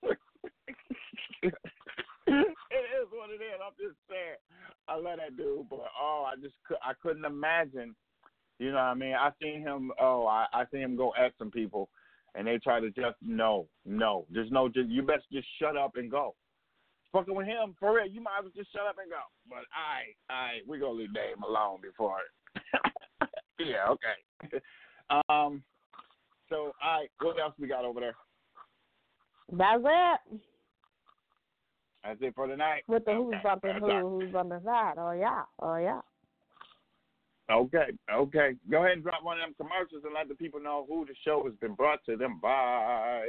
It is what it is. I'm just saying. I love that dude, but I couldn't imagine. You know what I mean? I seen him. I seen him go at some people, and they try to just no. You best just shut up and go. Fucking with him for real. You might as well just shut up and go. But we gonna leave Dame alone before it. Yeah, okay. So what else we got over there? That's it. That's it for tonight. With the who's bumping who's bumping that. Oh, yeah. Okay. Go ahead and drop one of them commercials and let the people know who the show has been brought to them by.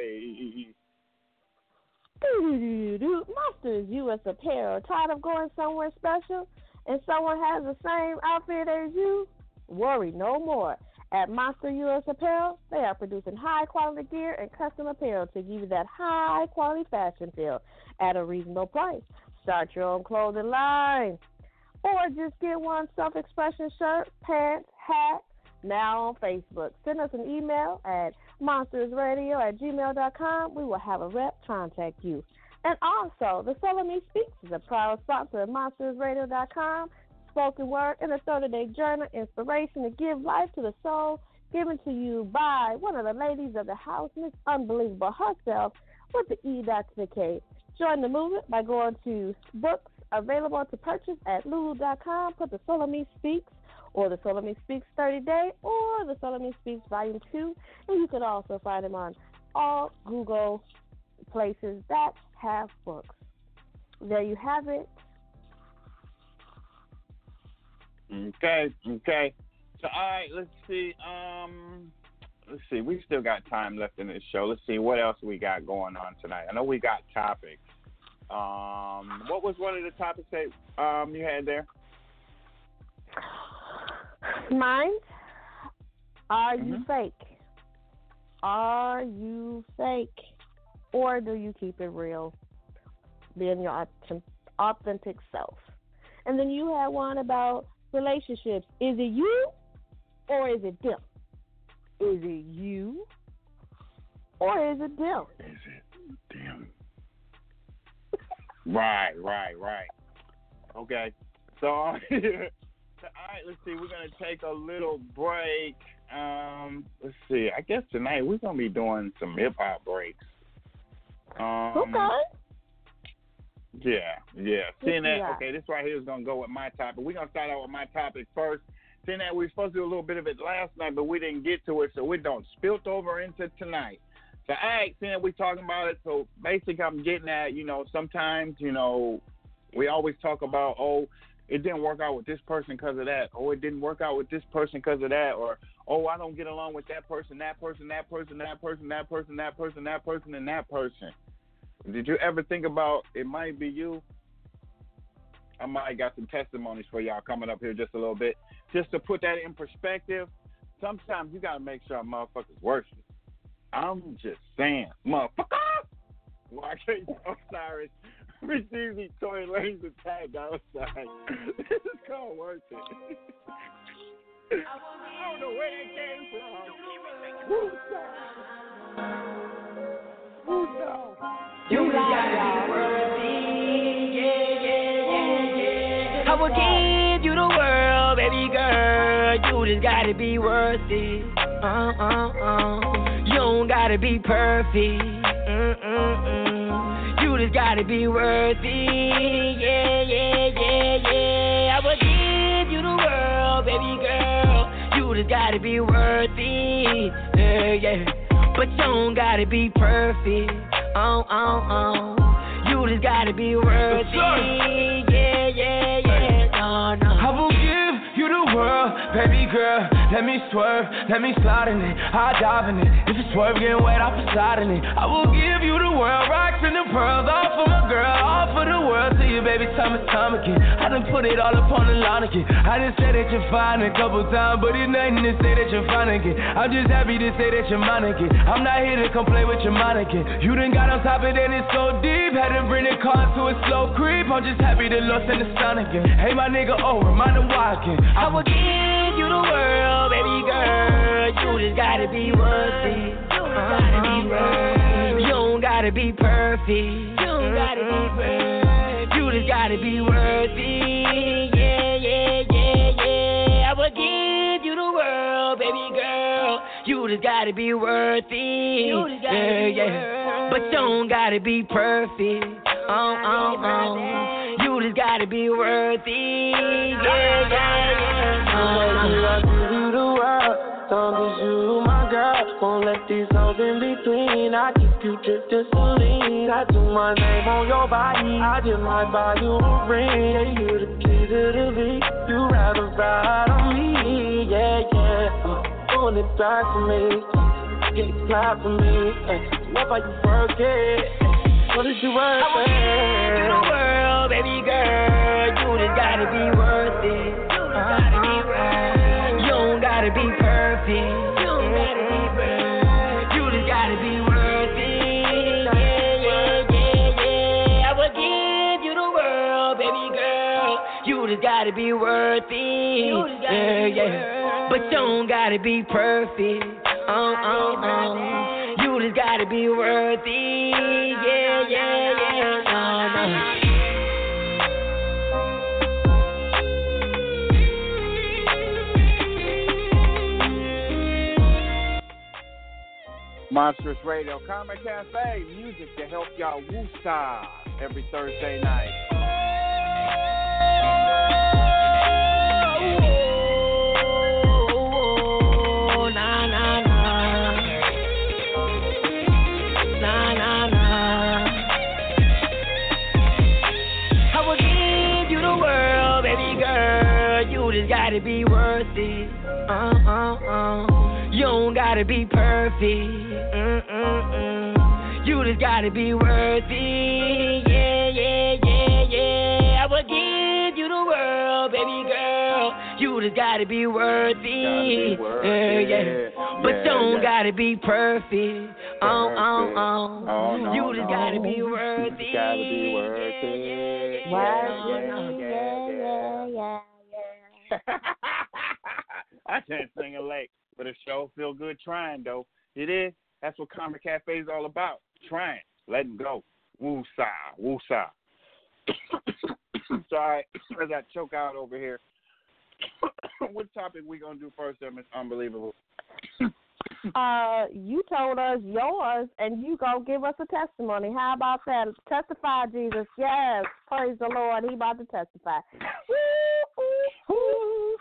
Monsters U.S. Apparel. Tired of going somewhere special and someone has the same outfit as you? Worry no more. At Monster U.S. Apparel, they are producing high-quality gear and custom apparel to give you that high-quality fashion feel at a reasonable price. Start your own clothing line. Or just get one self-expression shirt, pants, hat, now on Facebook. Send us an email at monstersradio@gmail.com. We will have a rep contact you. And also, the Soul of Me Speaks is a proud sponsor of monstersradio.com. Spoken word in a 30-day journal, inspiration to give life to the soul, given to you by one of the ladies of the house, Miss Unbelievable herself, with the E to the K. Join the movement by going to books available to purchase at lulu.com. Put the Soul of Me Speaks, or the Soul of Me Speaks 30-day, or the Soul of Me Speaks Volume 2, and you can also find them on all Google places that have books. There you have it. Okay. So, all right, let's see. We still got time left in this show. Let's see what else we got going on tonight. I know we got topics. What was one of the topics that you had there? Mine? Are you fake? Are you fake? Or do you keep it real? Being your authentic self. And then you had one about relationships. Is it you or is it them? Is it you or is it them? Is it them? Right. Okay. So, all right, let's see. We're going to take a little break. Let's see. I guess tonight we're going to be doing some hip-hop breaks. Okay. Yeah. Seeing that, okay, this right here is going to go with my topic. We're going to start out with my topic first. Seeing that we were supposed to do a little bit of it last night, but we didn't get to it, so we don't spilt over into tonight. So, hey, seeing we talking about it, so basically I'm getting at, sometimes, we always talk about, oh, it didn't work out with this person because of that. Oh, it didn't work out with this person because of that. Or, oh, I don't get along with that person, that person, that person, that person, that person, that person, that person, and that person. Did you ever think about it might be you? I might got some testimonies for y'all coming up here just a little bit. Just to put that in perspective, sometimes you got to make sure a motherfucker's worth it. I'm just saying, motherfucker! Why can't Osiris receive these toy lanes attack outside? This is called worth it. I don't know where they came from. Who's up? You gotta be worthy, yeah. I will give you the world, baby girl. You just gotta be worthy. You don't gotta be perfect. You just gotta be worthy. Yeah. I will give you the world, baby girl. You just gotta be worthy. Yeah. But you don't gotta be perfect. You just gotta be worthy. Yeah. No. I will give you the world, baby girl. Let me swerve, let me slide in it. I'll dive in it. If it's swerve getting wet, I'll slide in it. I will give you the world, rocks and the pearls. All for my girl, all for the world. To you, baby, time and time again. I done put it all up on the line again. I done said that you're fine a couple times, but it's nothing to say that you're fine again. I'm just happy to say that you're mine again. I'm not here to come play with your mind again. You done got on top of it and it's so deep. Had to bring the car to a slow creep. I'm just happy to lost in the sun again. Hey, my nigga, remind him why again. I will give you the world, baby girl. You just gotta be worthy. You don't gotta be perfect. You don't gotta be perfect. You just gotta be worthy. Yeah. I will give you the world, baby girl. You just gotta be worthy. Yeah. But you don't gotta be perfect. You just gotta be worthy. Long as you, my girl, won't let these hoes in between. I keep you drifting saline. I do my name on your body. I just might buy you a ring. Yeah, you the key to the beat. You rather ride on me, yeah. Doing it back for me, get it clap for me. Love how you work it. What did you work for? I will give you the world, baby girl. You just gotta be worth it. You don't gotta be perfect. You don't gotta be perfect. You just gotta be worthy. Yeah. I will give you the world, baby girl. You just gotta be worthy. Yeah. But you don't gotta be perfect. You just gotta be worthy. Yeah. Monstrous Radio, Karma Cafe, music to help y'all woo-saw every Thursday night. I will give you the world, baby girl. You just gotta be worth it. You don't gotta be perfect. You just gotta be worthy. Yeah. I will give you the world, baby girl. You just gotta be worthy. Yeah. But you don't gotta be perfect. You just gotta be worthy. Yeah. I can't sing a lick, but it sure feel good trying, though. It is. That's what Karma Cafe is all about. Trying. Letting go. Woo-saw. Sorry, as I choke out over here. What topic we going to do first, Miss Unbelievable? You told us yours, and you go give us a testimony. How about that? Testify, Jesus. Yes. Praise the Lord. He about to testify.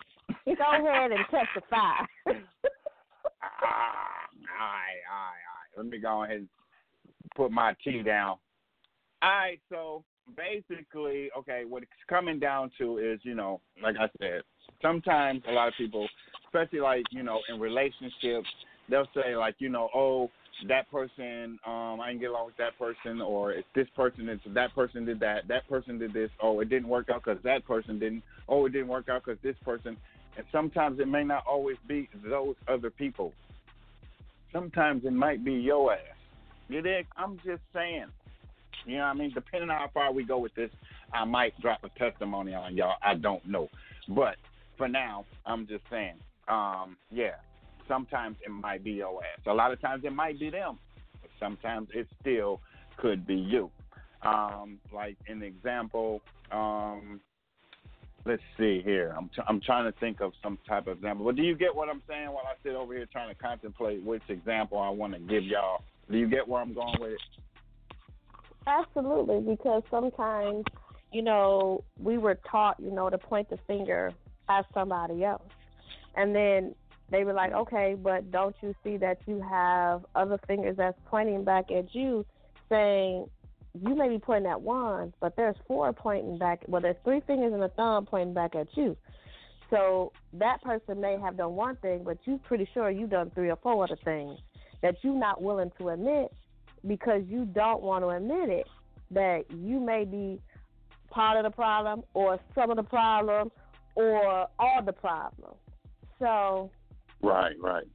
Go ahead and testify. All right. Let me go ahead and put my tea down. All right, so basically, okay, what it's coming down to is, like I said, sometimes a lot of people, especially like, in relationships, they'll say like, oh, that person, I didn't get along with that person, or it's this person, that person did that person did this, oh, it didn't work out because that person didn't, oh, it didn't work out because this person, and sometimes it may not always be those other people. Sometimes it might be your ass. You dig? I'm just saying. You know what I mean? Depending on how far we go with this, I might drop a testimony on y'all. I don't know. But for now, I'm just saying, yeah, sometimes it might be your ass. A lot of times it might be them. But sometimes it still could be you. Like an example, let's see here. I'm trying to think of some type of example. But do you get what I'm saying while I sit over here trying to contemplate which example I want to give y'all? Do you get where I'm going with it? Absolutely, because sometimes, we were taught, to point the finger at somebody else. And then they were like, okay, but don't you see that you have other fingers that's pointing back at you, saying you may be pointing at one, but there's four pointing back. Well, there's three fingers and a thumb pointing back at you. So that person may have done one thing, but you're pretty sure you've done three or four other things that you're not willing to admit, because you don't want to admit it, that you may be part of the problem or some of the problem or all the problem. So. Right.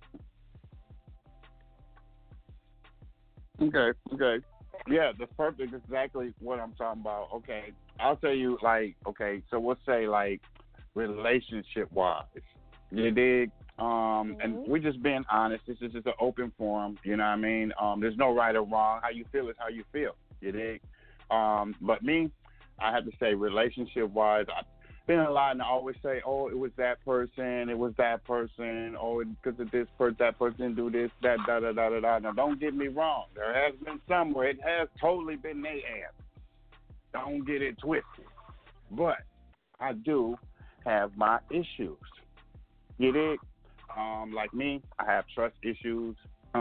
Okay. Yeah, that's perfect. Exactly what I'm talking about. Okay, I'll tell you, so we'll say, relationship-wise. You dig? And we're just being honest. This is just an open forum. You know what I mean? There's no right or wrong. How you feel is how you feel. You dig? But me, I have to say, relationship-wise, I've been a lot, and I always say, oh, it was that person, oh, because of this person, that person didn't do this, that, da-da-da-da-da. Now, don't get me wrong. There has been some where it has totally been their ass. Don't get it twisted. But I do have my issues. You dig? Like me, I have trust issues,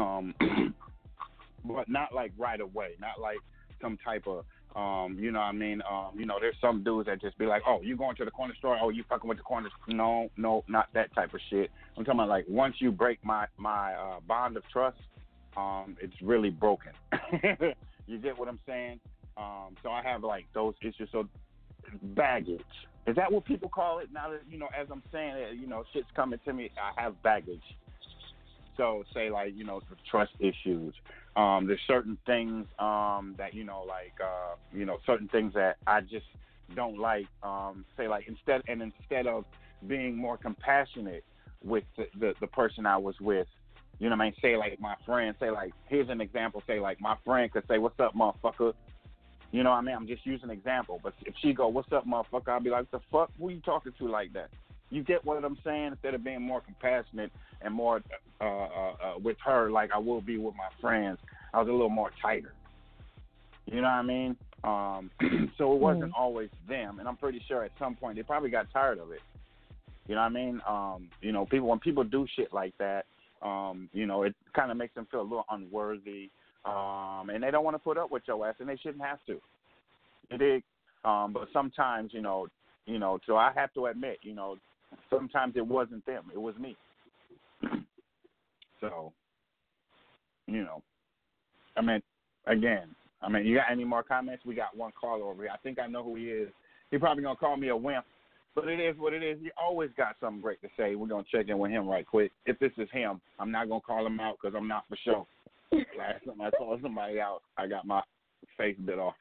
but not like right away, not like some type of, you know what I mean? There's some dudes that just be like, oh, you going to the corner store? Oh, you fucking with the corner store? No, not that type of shit. I'm talking about like once you break my bond of trust, it's really broken. You get what I'm saying? So I have like those issues. So baggage. Is that what people call it? Now that, as I'm saying it, shit's coming to me, I have baggage. So say like, the trust issues. There's certain things that, certain things that I just don't like. Say like instead of being more compassionate with the person I was with, you know what I mean? Say like my friend, say like, here's an example, say like my friend could say, what's up, motherfucker? You know what I mean? I'm just using an example. But if she go, what's up, motherfucker? I'll be like, the fuck? Who you talking to like that? You get what I'm saying? Instead of being more compassionate and more with her like I will be with my friends, I was a little more tighter. You know what I mean? So it wasn't always them. And I'm pretty sure at some point they probably got tired of it. You know what I mean? People when people do shit like that, it kind of makes them feel a little unworthy. And they don't want to put up with your ass, and they shouldn't have to. You dig? But sometimes, so I have to admit, sometimes it wasn't them, it was me. So, you got any more comments? We got one caller over here. I think I know who he is. He probably going to call me a wimp, but it is what it is. He always got something great to say. We're going to check in with him right quick. If this is him, I'm not going to call him out because I'm not for sure. Last time I called somebody out, I got my face bit off.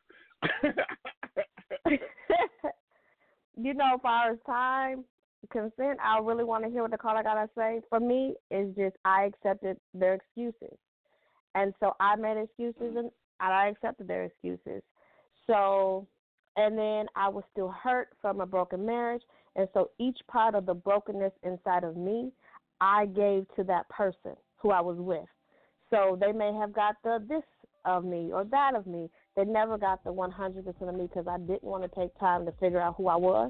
As far as time, consent, I really want to hear what the caller got to say. For me, it's just I accepted their excuses. And so I made excuses, and I accepted their excuses. So, and then I was still hurt from a broken marriage. And so each part of the brokenness inside of me, I gave to that person who I was with. So they may have got the this of me or that of me. They never got the 100% of me because I didn't want to take time to figure out who I was.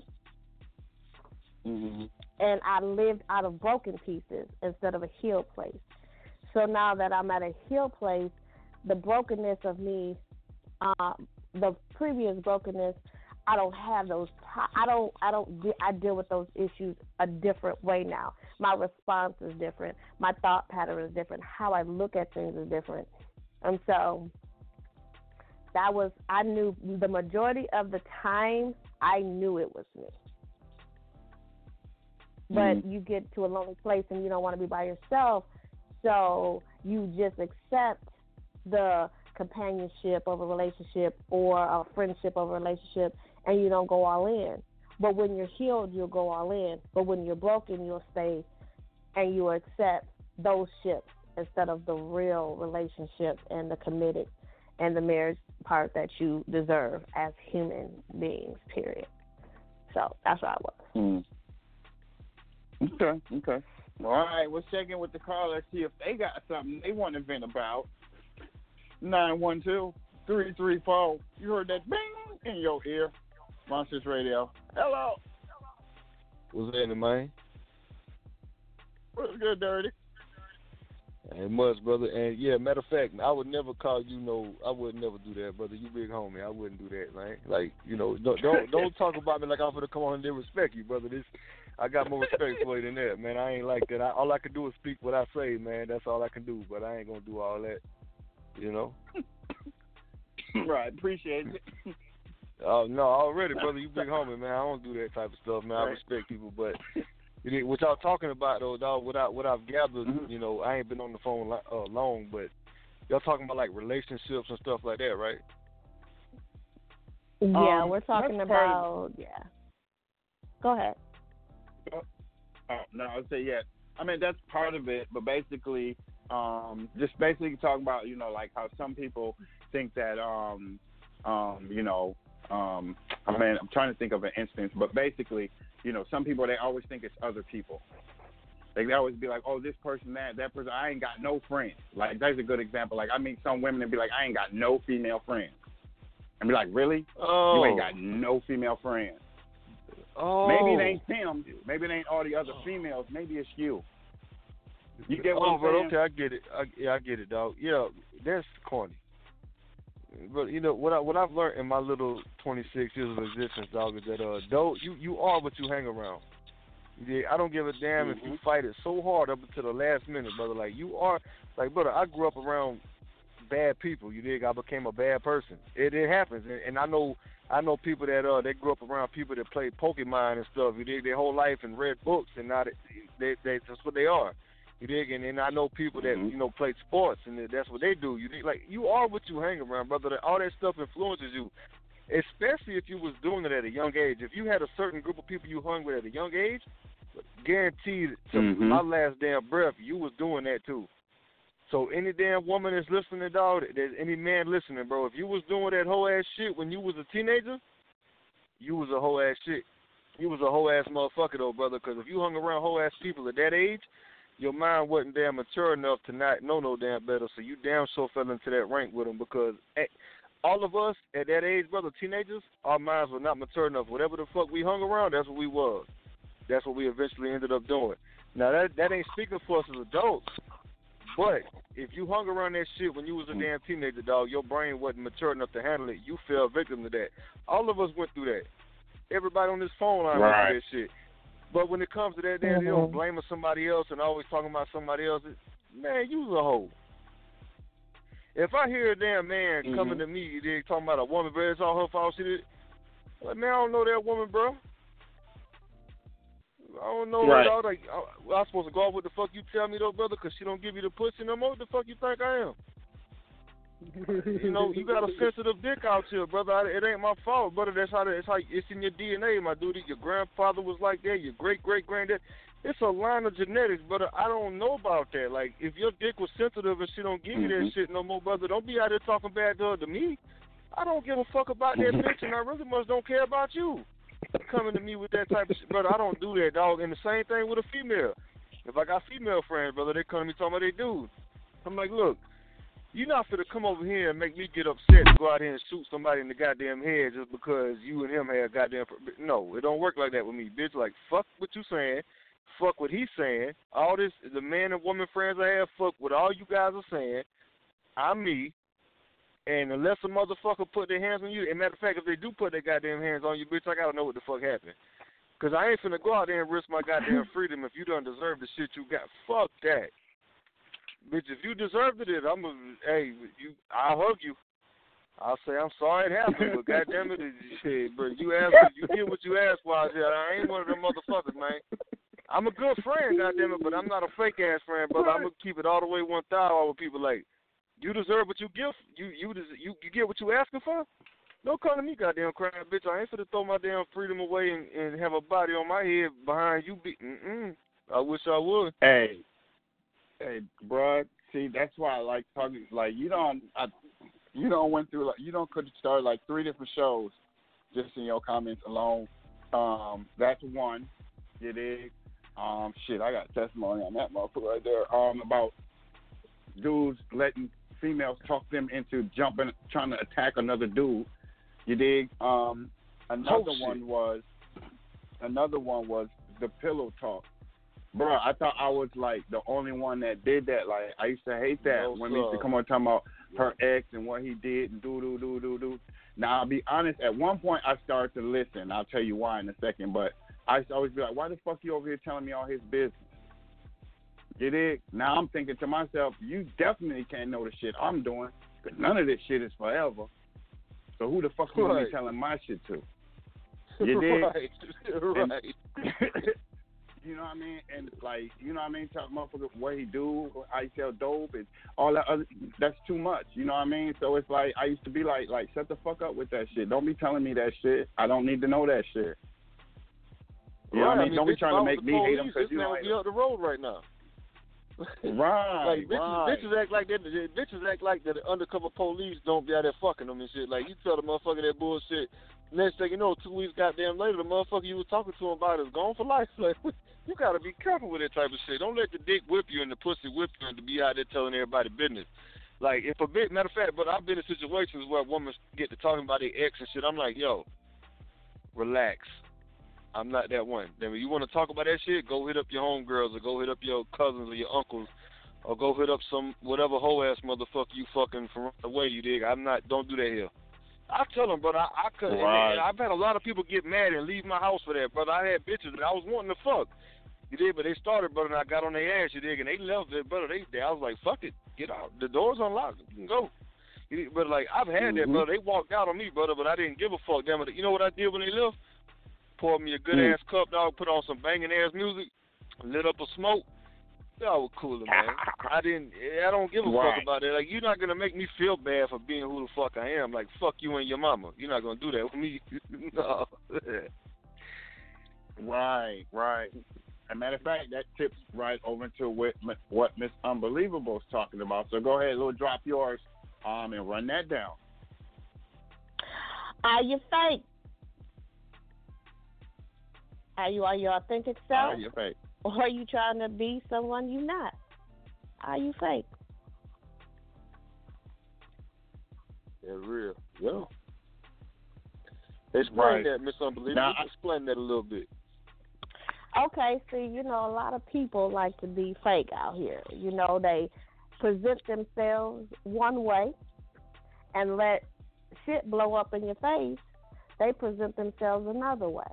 Mm-hmm. And I lived out of broken pieces instead of a healed place. So now that I'm at a healed place, the brokenness of me, the previous brokenness, I don't have those. I deal with those issues a different way now. My response is different. My thought pattern is different. How I look at things is different. And so I knew the majority of the time, I knew it was me. But you get to a lonely place and you don't want to be by yourself, so you just accept the companionship of a relationship or a friendship of a relationship, and you don't go all in. But when you're healed, you'll go all in. But when you're broken, you'll stay and you accept those ships instead of the real relationship and the committed and the marriage part that you deserve as human beings, period. So that's what I was. Okay. All right, we'll check in with the caller, see if they got something they want to vent about. 912-334. You heard that bing in your ear. Monsters Radio. Hello. What's happening, man? What's good, Dirty? Ain't much, brother. And yeah, matter of fact, I would never call you I would never do that, brother. You big homie. I wouldn't do that, man. Like, don't talk about me like I'm gonna come on and disrespect you, brother. I got more respect for you than that, man. I ain't like that. All I can do is speak what I say, man. That's all I can do. But I ain't gonna do all that, Right. Appreciate it. No, already, brother. You big homie, man. I don't do that type of stuff, man. Right. I respect people, but what y'all talking about though, dog? What I've gathered, I ain't been on the phone long, but y'all talking about like relationships and stuff like that, right? Yeah, we're talking about Go ahead. No, I'd say I mean that's part of it, but basically, just basically talk about like how some people think that I mean I'm trying to think of an instance, but basically some people they always think it's other people. They always be like, oh, this person, that person, I ain't got no friends. Like that's a good example. Like I meet some women and be like, I ain't got no female friends, and be like, really? Oh. You ain't got no female friends. Oh. Maybe it ain't him. Maybe it ain't all the other females. Maybe it's you. You get what I'm saying? Okay, I get it. I get it, dog. Yeah, that's corny. But what I've learned in my little 26 years of existence, dog, is that though you are what you hang around. I don't give a damn if you fight it so hard up until the last minute, brother. Like you are, like brother. I grew up around bad people. You dig? I became a bad person. It happens, and I know people that they grew up around people that play Pokemon and stuff. You dig? Their whole life and read books, and now they that's what they are. You dig? And I know people that play sports, and that's what they do. You dig? Like you are what you hang around, brother. All that stuff influences you, especially if you was doing it at a young age. If you had a certain group of people you hung with at a young age, guaranteed to my last damn breath, you was doing that too. So any damn woman that's listening, dog, there's any man listening, bro, if you was doing that whole ass shit when you was a teenager, you was a whole ass shit. You was a whole ass motherfucker though, brother, because if you hung around whole ass people at that age, your mind wasn't damn mature enough to not know no damn better, so you damn sure fell into that rank with them because all of us at that age, brother, teenagers, our minds were not mature enough. Whatever the fuck we hung around, that's what we was. That's what we eventually ended up doing. Now, that ain't speaking for us as adults, but if you hung around that shit when you was a damn teenager, dog, your brain wasn't mature enough to handle it. You fell victim to that. All of us went through that. Everybody on this phone line went through that shit. But when it comes to that, they don't blame somebody else and always talking about somebody else. Man, you was a hoe. If I hear a damn man coming to me, they talking about a woman, bro, it's all her fault. She did. Like, man, I don't know that woman, bro. I don't know her, dog. Like, I'm supposed to go off what the fuck you tell me, though, brother, because she don't give you the pussy no more. What the fuck you think I am? You got a sensitive dick out here, brother. It ain't my fault, brother. That's how it's in your DNA, my dude. Your grandfather was like that. Your great-great-granddad. It's a line of genetics, brother. I don't know about that. Like, if your dick was sensitive and she don't give you that shit no more, brother, don't be out there talking bad to her to me. I don't give a fuck about that bitch, and I really much don't care about you coming to me with that type of shit, brother. I don't do that, dog. And the same thing with a female. If I got female friends, brother, they come to me talking about they dude. I'm like, look, you're not finna come over here and make me get upset to go out here and shoot somebody in the goddamn head just because you and him had goddamn... No, it don't work like that with me, bitch. Like, fuck what you saying. fuck what he's saying. All this, the man and woman friends I have, fuck what all you guys are saying. I'm me. And unless a motherfucker put their hands on you, and matter of fact, if they do put their goddamn hands on you, bitch, I gotta know what the fuck happened. Because I ain't finna go out there and risk my goddamn freedom if you don't deserve the shit you got. Fuck that. Bitch, if you deserved it, I'll hug you. I'll say I'm sorry it happened, but goddamn it, shit, bro, you get what you asked for out here. I ain't one of them motherfuckers, man. I'm a good friend, goddamn it, but I'm not a fake ass friend, brother. I'm gonna keep it all the way 1,000 with people like. You deserve what you give. You get what you asking for. Don't come to me, goddamn crying bitch. I ain't finna throw my damn freedom away and have a body on my head behind you. I wish I would. Hey, bro. See, that's why I like talking. Like you don't went through like you don't could start like 3 different shows just in your comments alone. That's one. You dig? Shit, I got testimony on that motherfucker right there. About dudes letting females talk them into jumping, trying to attack another dude. You dig? Another one was the pillow talk. Bro, I thought I was like the only one that did that. Like I used to hate that when they used to come on talking about her ex and what he did and do. Now I'll be honest. At one point I started to listen. I'll tell you why in a second. But I used to always be like, why the fuck you over here telling me all his business? You dig? Now I'm thinking to myself, you definitely can't know the shit I'm doing, because none of this shit is forever. So who the fuck you be telling my shit to? You dig? Right. You know what I mean? And like, you know what I mean? Talking motherfucker what he do, how he sell dope, and all that other. That's too much. You know what I mean? So it's like I used to be like, shut the fuck up with that shit. Don't be telling me that shit. I don't need to know that shit. You know what I mean? Don't be trying to make me hate him because you don't hate him. Up the road right now. Right, like bitches act like that. Bitches act like that. The undercover police don't be out there fucking them and shit. Like you tell the motherfucker that bullshit. Next thing you know, 2 weeks goddamn later, the motherfucker you was talking to him about is gone for life. Like you gotta be careful with that type of shit. Don't let the dick whip you and the pussy whip you and to be out there telling everybody business. Like if a bit matter of fact, but I've been in situations where women get to talking about their ex and shit. I'm like, yo, relax. I'm not that one. Then when you want to talk about that shit, go hit up your homegirls or go hit up your cousins or your uncles or go hit up some whatever hoe ass motherfucker you fucking from the way you dig. Don't do that here. I tell them, brother, I couldn't. Right. I've had a lot of people get mad and leave my house for that, brother. I had bitches that I was wanting to fuck. You dig? But they started, brother, and I got on their ass, you dig? And they left it, brother. I was like, fuck it. Get out. The door's unlocked. You can go. But, like, I've had that, brother. They walked out on me, brother, but I didn't give a fuck. Damn it. You know what I did when they left? Poured me a good-ass cup, dog, put on some banging-ass music, lit up a smoke. Y'all were cooler, man. I don't give a fuck about that. Like, you're not going to make me feel bad for being who the fuck I am. Like, fuck you and your mama. You're not going to do that with me. No. Right. As a matter of fact, that tips right over into what Miss Unbelievable is talking about. So go ahead, little drop yours and run that down. Are you fake? Are you your authentic self? Are you fake? Or are you trying to be someone you're not? Are you fake? Yeah, real. Yeah. Explain that, Miss Unbelievable. Now, explain that a little bit. Okay, see, a lot of people like to be fake out here. They present themselves one way and let shit blow up in your face. They present themselves another way.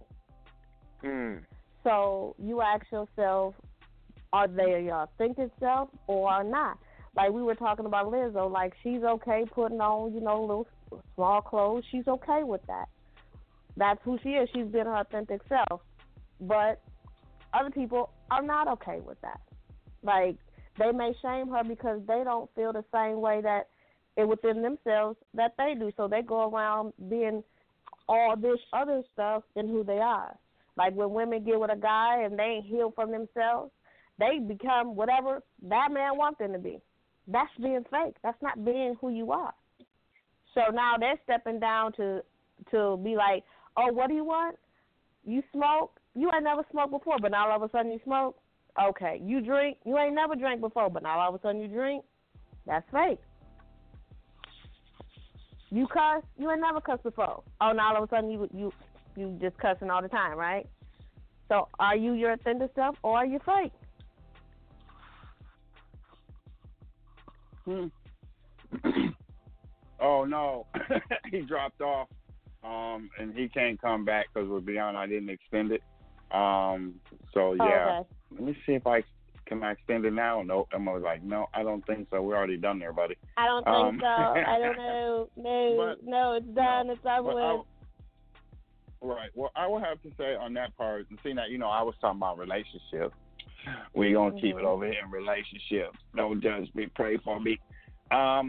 So you ask yourself, are they your authentic self or not? Like we were talking about Lizzo, like she's okay putting on, little small clothes. She's okay with that. That's who she is. She's been her authentic self. But other people are not okay with that. Like they may shame her because they don't feel the same way that it within themselves that they do. So they go around being all this other stuff than who they are. Like when women get with a guy and they ain't healed from themselves, they become whatever that man wants them to be. That's being fake. That's not being who you are. So now they're stepping down to be like, oh, what do you want? You smoke? You ain't never smoked before, but now all of a sudden you smoke? Okay. You drink? You ain't never drank before, but now all of a sudden you drink? That's fake. You cuss? You ain't never cussed before. Oh, now all of a sudden you just cussing all the time, right? So are you your authentic self or are you fake? Oh no, he dropped off, and he can't come back because we're beyond. I didn't extend it. So yeah, okay. Let me see if I extend it now. No, Emma was like, no, I don't think so. We're already done there, buddy. I don't think so. I don't know. No, it's done. It's over with. Right. Well, I will have to say on that part, and seeing that, I was talking about relationships. We're going to keep it over here in relationships. Don't judge me. Pray for me. I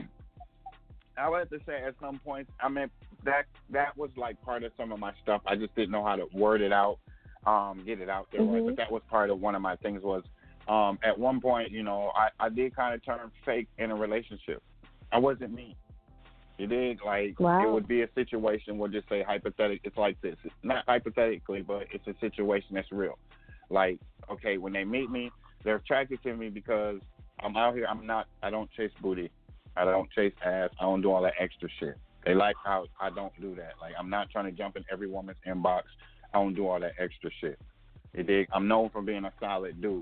would have to say at some points, I mean, that was like part of some of my stuff. I just didn't know how to word it out, get it out there right. But that was part of one of my things was at one point, I did kind of turn fake in a relationship. I wasn't me. You did, like, It would be a situation, we'll just say hypothetically, it's like this. It's not hypothetically, but it's a situation that's real. Like, okay, when they meet me, they're attracted to me because I'm out here. I don't chase booty. I don't chase ass. I don't do all that extra shit. They like how I don't do that. Like, I'm not trying to jump in every woman's inbox. I don't do all that extra shit. You dig? I'm known for being a solid dude.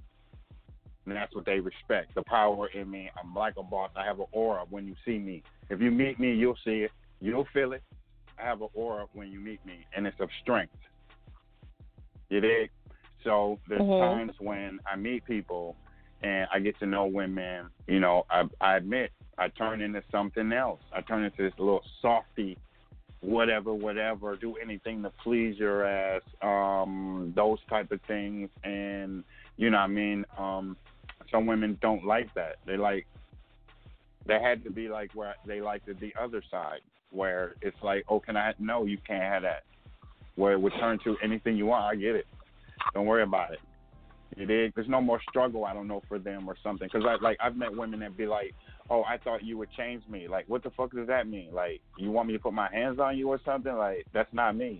And that's what they respect. The power in me. I'm like a boss. I have an aura when you see me. If you meet me, you'll see it. You'll feel it. I have an aura when you meet me, and it's of strength. You dig? So there's times when I meet people and I get to know women, I admit I turn into something else. I turn into this little softy, whatever, do anything to please your ass, those type of things. And, you know what I mean? Some women don't like that. They had to be like where they liked the other side, where it's like, oh, no, you can't have that. Where it would turn to anything you want, I get it. Don't worry about it. You dig? There's no more struggle, I don't know, for them or something. Because I've met women that be like, oh, I thought you would change me. Like, what the fuck does that mean? Like, you want me to put my hands on you or something? Like, that's not me.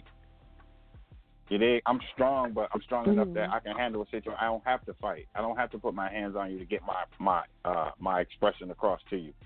You dig? I'm strong, but I'm strong enough that I can handle a situation. I don't have to fight. I don't have to put my hands on you to get my expression across to you.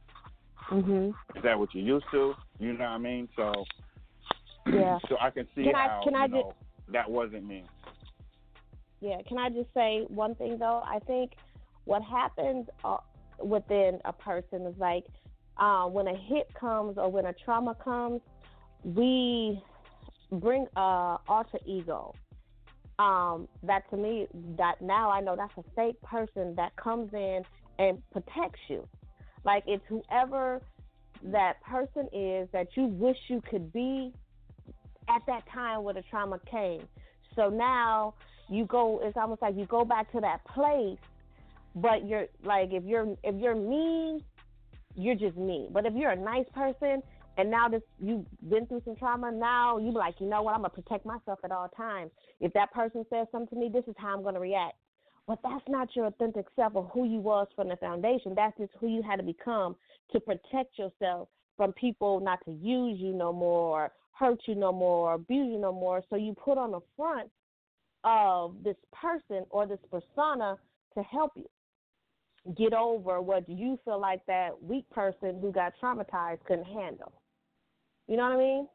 Is that what you're used to? You know what I mean? So, yeah. So I can see how that wasn't me. Yeah, can I just say one thing, though? I think what happens within a person is like when a hit comes or when a trauma comes, we bring alter ego. That to me, that now I know that's a fake person that comes in and protects you. Like, it's whoever that person is that you wish you could be at that time where the trauma came. So now it's almost like you go back to that place, but you're like, if you're mean, you're just mean. But if you're a nice person and now you've been through some trauma, now you be like, you know what, I'm going to protect myself at all times. If that person says something to me, this is how I'm going to react. But that's not your authentic self or who you was from the foundation. That's just who you had to become to protect yourself from people not to use you no more, hurt you no more, abuse you no more. So you put on the front of this person or this persona to help you get over what you feel like that weak person who got traumatized couldn't handle. You know what I mean?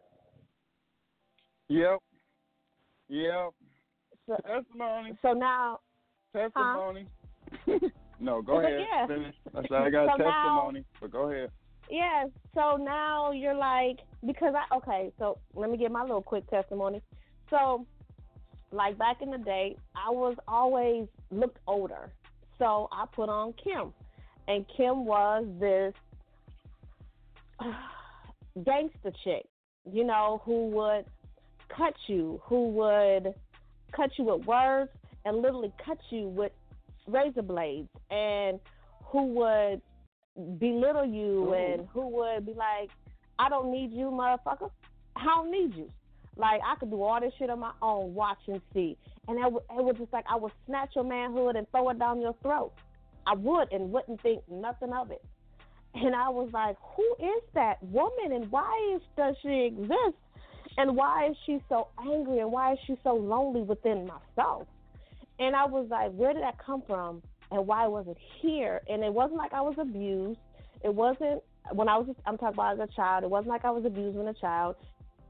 Yep. So, testimony. So now... Testimony. No, go ahead. Yeah. Finish. I got testimony, but go ahead. Yeah, so now you're like, so let me give my little quick testimony. So, like back in the day, I was always looked older. So I put on Kim. And Kim was this gangster chick, who would cut you with words and literally cut you with razor blades, and who would belittle you and who would be like, I don't need you, motherfucker. I don't need you. Like, I could do all this shit on my own, watch and see. And it was just like I would snatch your manhood and throw it down your throat. I would and wouldn't think nothing of it. And I was like, who is that woman and why does she exist? And why is she so angry and why is she so lonely within myself? And I was like, where did that come from and why was it here? And it wasn't like I was abused. It wasn't I'm talking about as a child. It wasn't like I was abused when a child.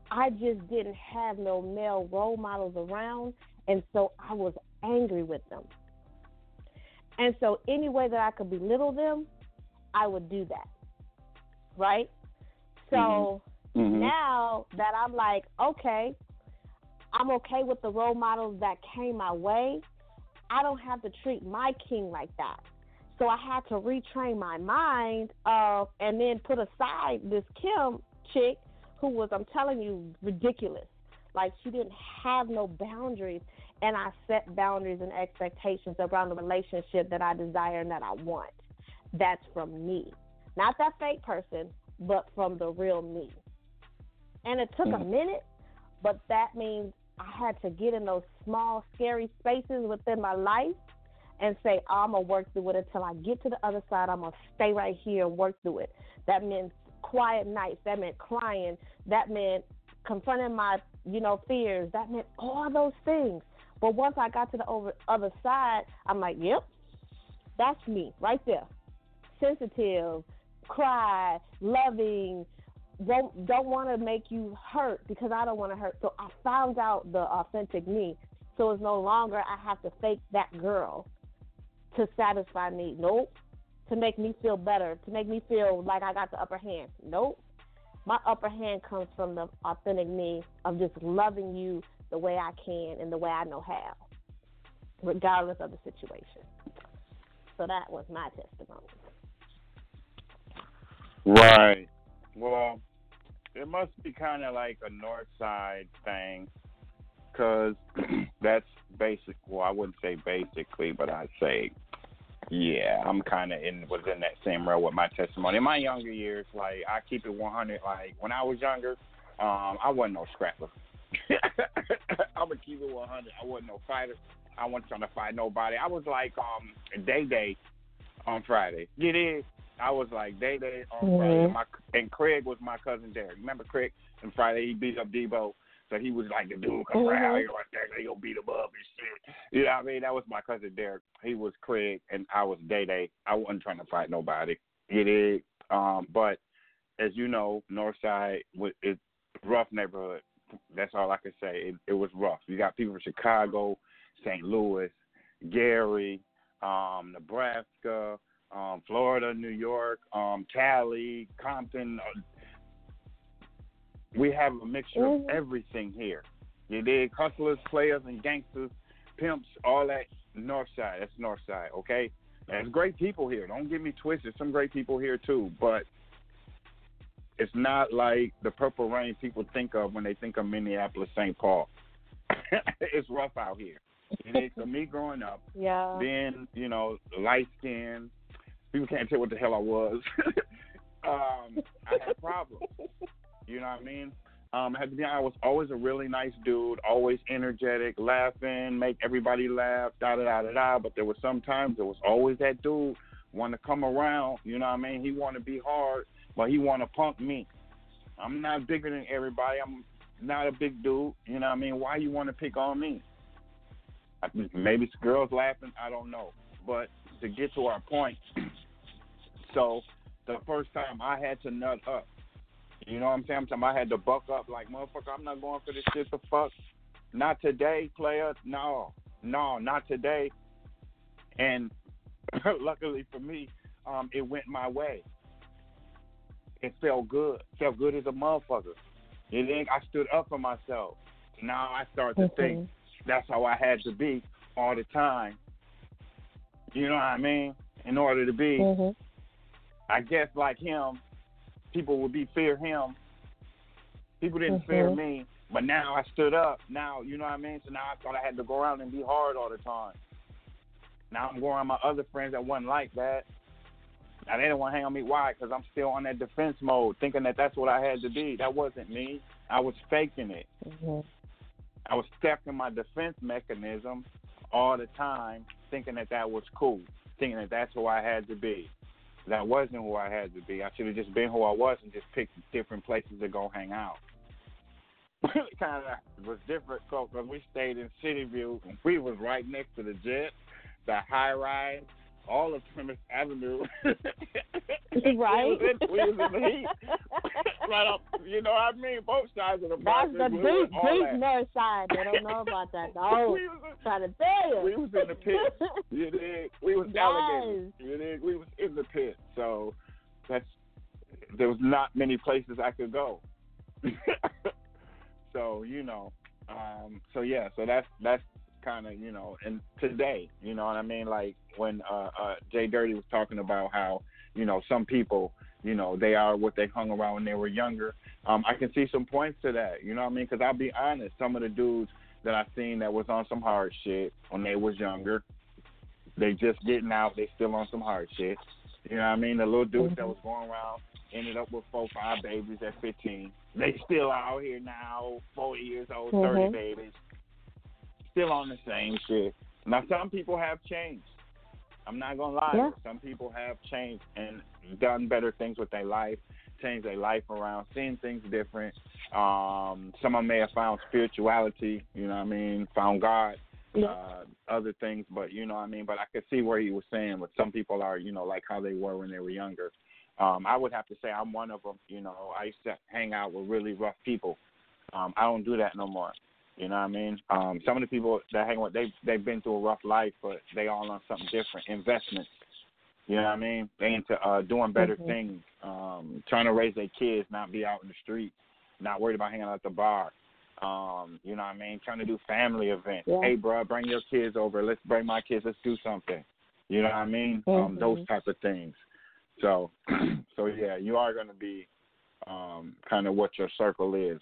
I just didn't have no male role models around, and so I was angry with them. And so any way that I could belittle them, I would do that, right? So now that I'm like, okay, I'm okay with the role models that came my way, I don't have to treat my king like that. So I had to retrain my mind and then put aside this Kim chick who was, I'm telling you, ridiculous. Like, she didn't have no boundaries, and I set boundaries and expectations around the relationship that I desire and that I want. That's from me. Not that fake person, but from the real me. And it took a minute, but that means I had to get in those small, scary spaces within my life and say, I'm going to work through it until I get to the other side. I'm going to stay right here and work through it. That meant quiet nights. That meant crying. That meant confronting my, fears. That meant all those things. But once I got to the other side, I'm like, yep, that's me right there. Sensitive, cry, loving, don't want to make you hurt because I don't want to hurt. So I found out the authentic me. So it's no longer I have to fake that girl to satisfy me. Nope. To make me feel better, to make me feel like I got the upper hand. Nope. My upper hand comes from the authentic me of just loving you the way I can and the way I know how, regardless of the situation. So that was my testimony. Right. Well, it must be kind of like a north side thing, because that's basic. Well, I wouldn't say basically, but I'd say, yeah, I'm kind of was in that same realm with my testimony. In my younger years, like, I keep it 100. Like, when I was younger, I wasn't no scrapper. I'm going to keep it 100. I wasn't no fighter. I wasn't trying to fight nobody. I was like Day on Friday. Get in. I was like Day on Friday. And Craig was my cousin Derek. Remember Craig? And Friday he beat up Debo. So he was like the dude come around here right there. They gonna beat him up and shit. You know what I mean? That was my cousin Derek. He was Craig, and I was Day. I wasn't trying to fight nobody. It is. But as you know, Northside is rough neighborhood. That's all I can say. It was rough. You got people from Chicago, St. Louis, Gary, Nebraska, Florida, New York, Cali, Compton. We have a mixture of everything here. You dig? Hustlers, players, and gangsters, pimps, all that. Northside. That's Northside, okay? There's great people here. Don't get me twisted. Some great people here, too. But it's not like the Purple Rain people think of when they think of Minneapolis, St. Paul. It's rough out here. You dig? So me growing up, being, light-skinned, people can't tell what the hell I was. I had problems. You know what I mean? I was always a really nice dude, always energetic, laughing, make everybody laugh, da-da-da-da-da. But there were some times there was always that dude want to come around, you know what I mean? He want to be hard, but he want to punk me. I'm not bigger than everybody. I'm not a big dude, you know what I mean? Why you want to pick on me? Maybe it's girls laughing, I don't know. But to get to our point, so the first time I had to nut up, you know what I'm saying? I had to buck up like, motherfucker, I'm not going for this shit the fuck. Not today, player. No, not today. And luckily for me, it went my way. It felt good. Felt good as a motherfucker. I stood up for myself. Now I start to think that's how I had to be all the time. You know what I mean? In order to be, I guess like him, people would fear him. People didn't fear me, but now I stood up. Now, you know what I mean? So now I thought I had to go around and be hard all the time. Now I'm going around my other friends that wasn't like that. Now they don't want to hang on me. Why? Because I'm still on that defense mode, thinking that that's what I had to be. That wasn't me. I was faking it. I was stuck in my defense mechanism all the time, thinking that was cool, thinking that that's who I had to be. That wasn't who I had to be. I should have just been who I was and just picked different places to go hang out. It kind of was different because we stayed in City View. And we was right next to the Jet, the high rise, all of Plymouth Avenue. Right. We was in the heat. Right off You know what I mean? Both sides of the That's process. the deep nerd side. They don't know about that. No, trying to tell you. We was in the pit. You dig? We was alligators. You dig? We was in the pit. So there was not many places I could go. So so that's kind of, and today, you know what I mean? Like when Jay Dirty was talking about how, some people, they are what they hung around when they were younger. I can see some points to that, you know what I mean? Because I'll be honest, some of the dudes that I seen that was on some hard shit when they was younger, they just getting out, they still on some hard shit. You know what I mean? The little dudes that was going around ended up with 4, 5 babies at 15. They still out here now, 40 years old, 30 babies. Still on the same shit. Now, some people have changed. I'm not going to lie. Yeah. Some people have changed and done better things with their life, changed their life around, seen things different. Some of them may have found spirituality, you know what I mean, found God, other things, but you know what I mean. But I could see where he was saying, but some people are, like how they were when they were younger. I would have to say I'm one of them. I used to hang out with really rough people. I don't do that no more. You know what I mean? Some of the people that I hang with, they've been through a rough life, but they all on something different. Investments. You know what I mean? They into doing better things, trying to raise their kids, not be out in the streets, not worried about hanging out at the bar. You know what I mean? Trying to do family events. Yeah. Hey, bro, bring your kids over. Let's bring my kids. Let's do something. You know what I mean? Those type of things. So yeah, you are going to be kind of what your circle is.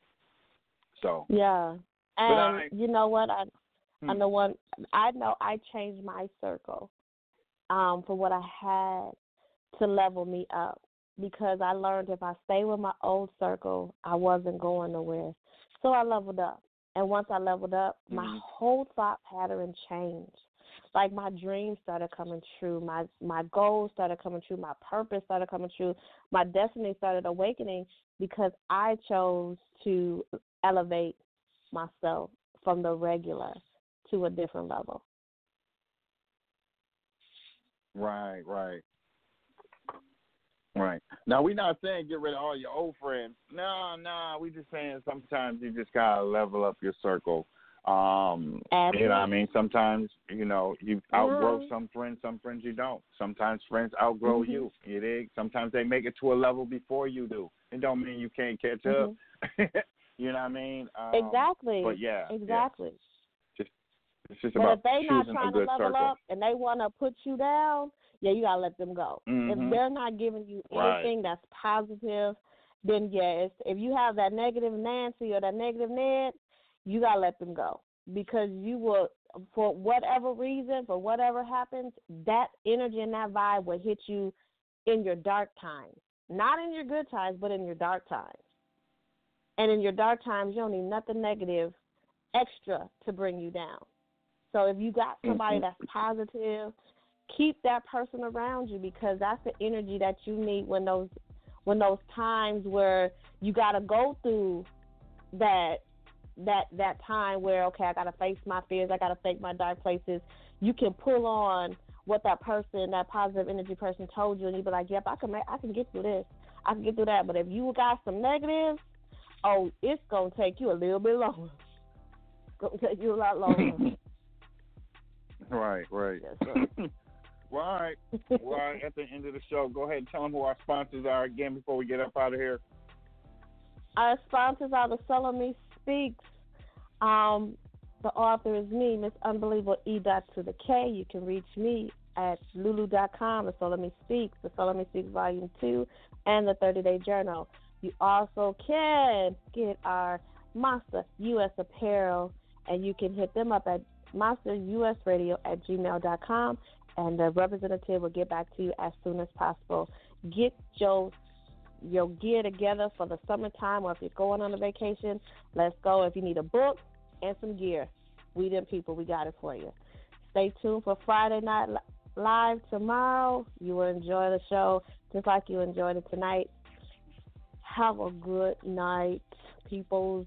So yeah, and you know what? I know I changed my circle for what I had to level me up, because I learned if I stay with my old circle, I wasn't going nowhere. So I leveled up, and once I leveled up, my whole thought pattern changed. Like my dreams started coming true, my goals started coming true, my purpose started coming true, my destiny started awakening, because I chose to elevate myself from the regular to a different level. Right. Now, we're not saying get rid of all your old friends. No, we just saying sometimes you just gotta level up your circle. You know what I mean? Sometimes, you outgrow some friends you don't. Sometimes friends outgrow you. You dig? Sometimes they make it to a level before you do. It don't mean you can't catch up. You know what I mean? Exactly. But yeah. Exactly. Yeah. It's just but about if they not choosing trying a good to level circle. up and they want to put you down, yeah, you got to let them go. If they're not giving you anything that's positive, then yes, if you have that negative Nancy or that negative Ned, you got to let them go. Because you will, for whatever reason, for whatever happens, that energy and that vibe will hit you in your dark times. Not in your good times, but in your dark times. And in your dark times, you don't need nothing negative extra to bring you down. So if you got somebody that's positive, keep that person around you, because that's the energy that you need when those times where you got to go through that time where, okay, I got to face my fears, I got to face my dark places. You can pull on what that person, that positive energy person told you, and you be like, yep, I can get through this. I can get through that. But if you got some negatives, it's going to take you a little bit longer. It's going to take you a lot longer. Right. Yes, sir. Well, all right. At the end of the show, go ahead and tell them who our sponsors are again before we get up out of here. Our sponsors are the Solar Me Speaks. The author is me, Miss Unbelievable E. to the K. You can reach me at lulu.com, the Solar Me Speaks, the Solar Me Speaks Volume 2, and the 30-Day Journal. You also can get our Monster U.S. apparel, and you can hit them up at monsterusradio@gmail.com, and the representative will get back to you as soon as possible. Get your gear together for the summertime, or if you're going on a vacation, let's go. If you need a book and some gear, we them people, we got it for you. Stay tuned for Friday Night Live tomorrow. You will enjoy the show just like you enjoyed it tonight. Have a good night, peoples.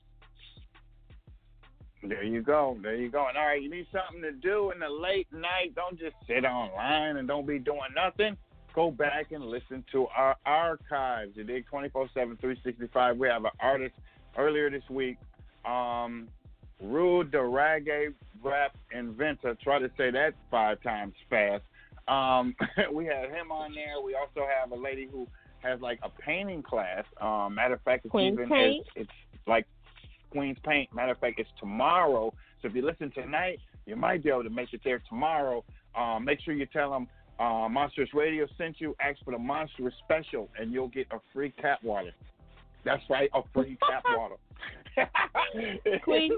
There you go. And all right, you need something to do in the late night. Don't just sit online and don't be doing nothing. go back and listen to our archives. You dig? 24/7, 365. We have an artist earlier this week, Rude the Reggae Rap Inventor. Try to say that 5 times fast. We had him on there. We also have a lady who has like a painting class. Matter of fact, it's like Queen's Paint. Matter of fact, it's tomorrow. So if you listen tonight, you might be able to make it there tomorrow. Make sure you tell them Monstrous Radio sent you. Ask for the Monstrous Special, and you'll get a free tap water. That's right, a free tap water. Queen's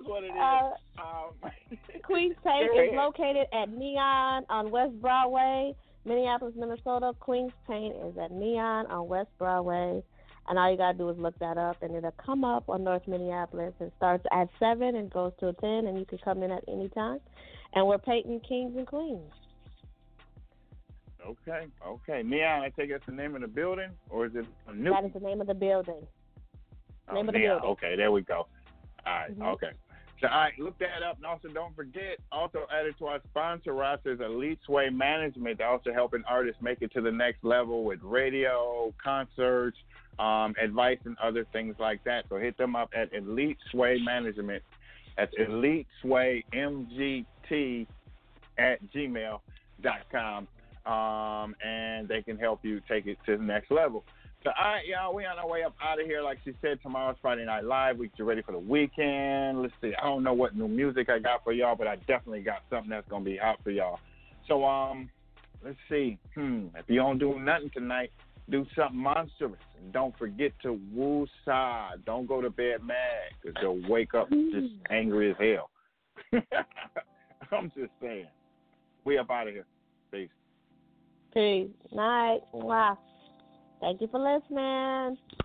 Paint is located at Neon on West Broadway, Minneapolis, Minnesota. Queen's Paint is at Neon on West Broadway. And all you got to do is look that up, and it'll come up on North Minneapolis. It starts at 7 and goes to 10, and you can come in at any time. And we're painting kings and queens. Okay. Neon, I take that's the name of the building, or is it a new? That is the name of the building. Name of the building. Okay, there we go. All right, okay. So, all right, look that up. And also, don't forget, also added to our sponsor roster is Elite Sway Management. They're also helping artists make it to the next level with radio, concerts, advice, and other things like that. So hit them up at Elite Sway Management. That's Elite Sway MGT at gmail.com. And they can help you take it to the next level. So, all right, y'all, we on our way up out of here. Like she said, tomorrow's Friday Night Live. We get ready for the weekend. Let's see. I don't know what new music I got for y'all, but I definitely got something that's going to be out for y'all. So, let's see. If you don't do nothing tonight, do something monstrous. And don't forget to woo-saw. Don't go to bed mad, because you'll wake up just angry as hell. I'm just saying. We up out of here. Peace. Peace. Night. Wow. Thank you for listening.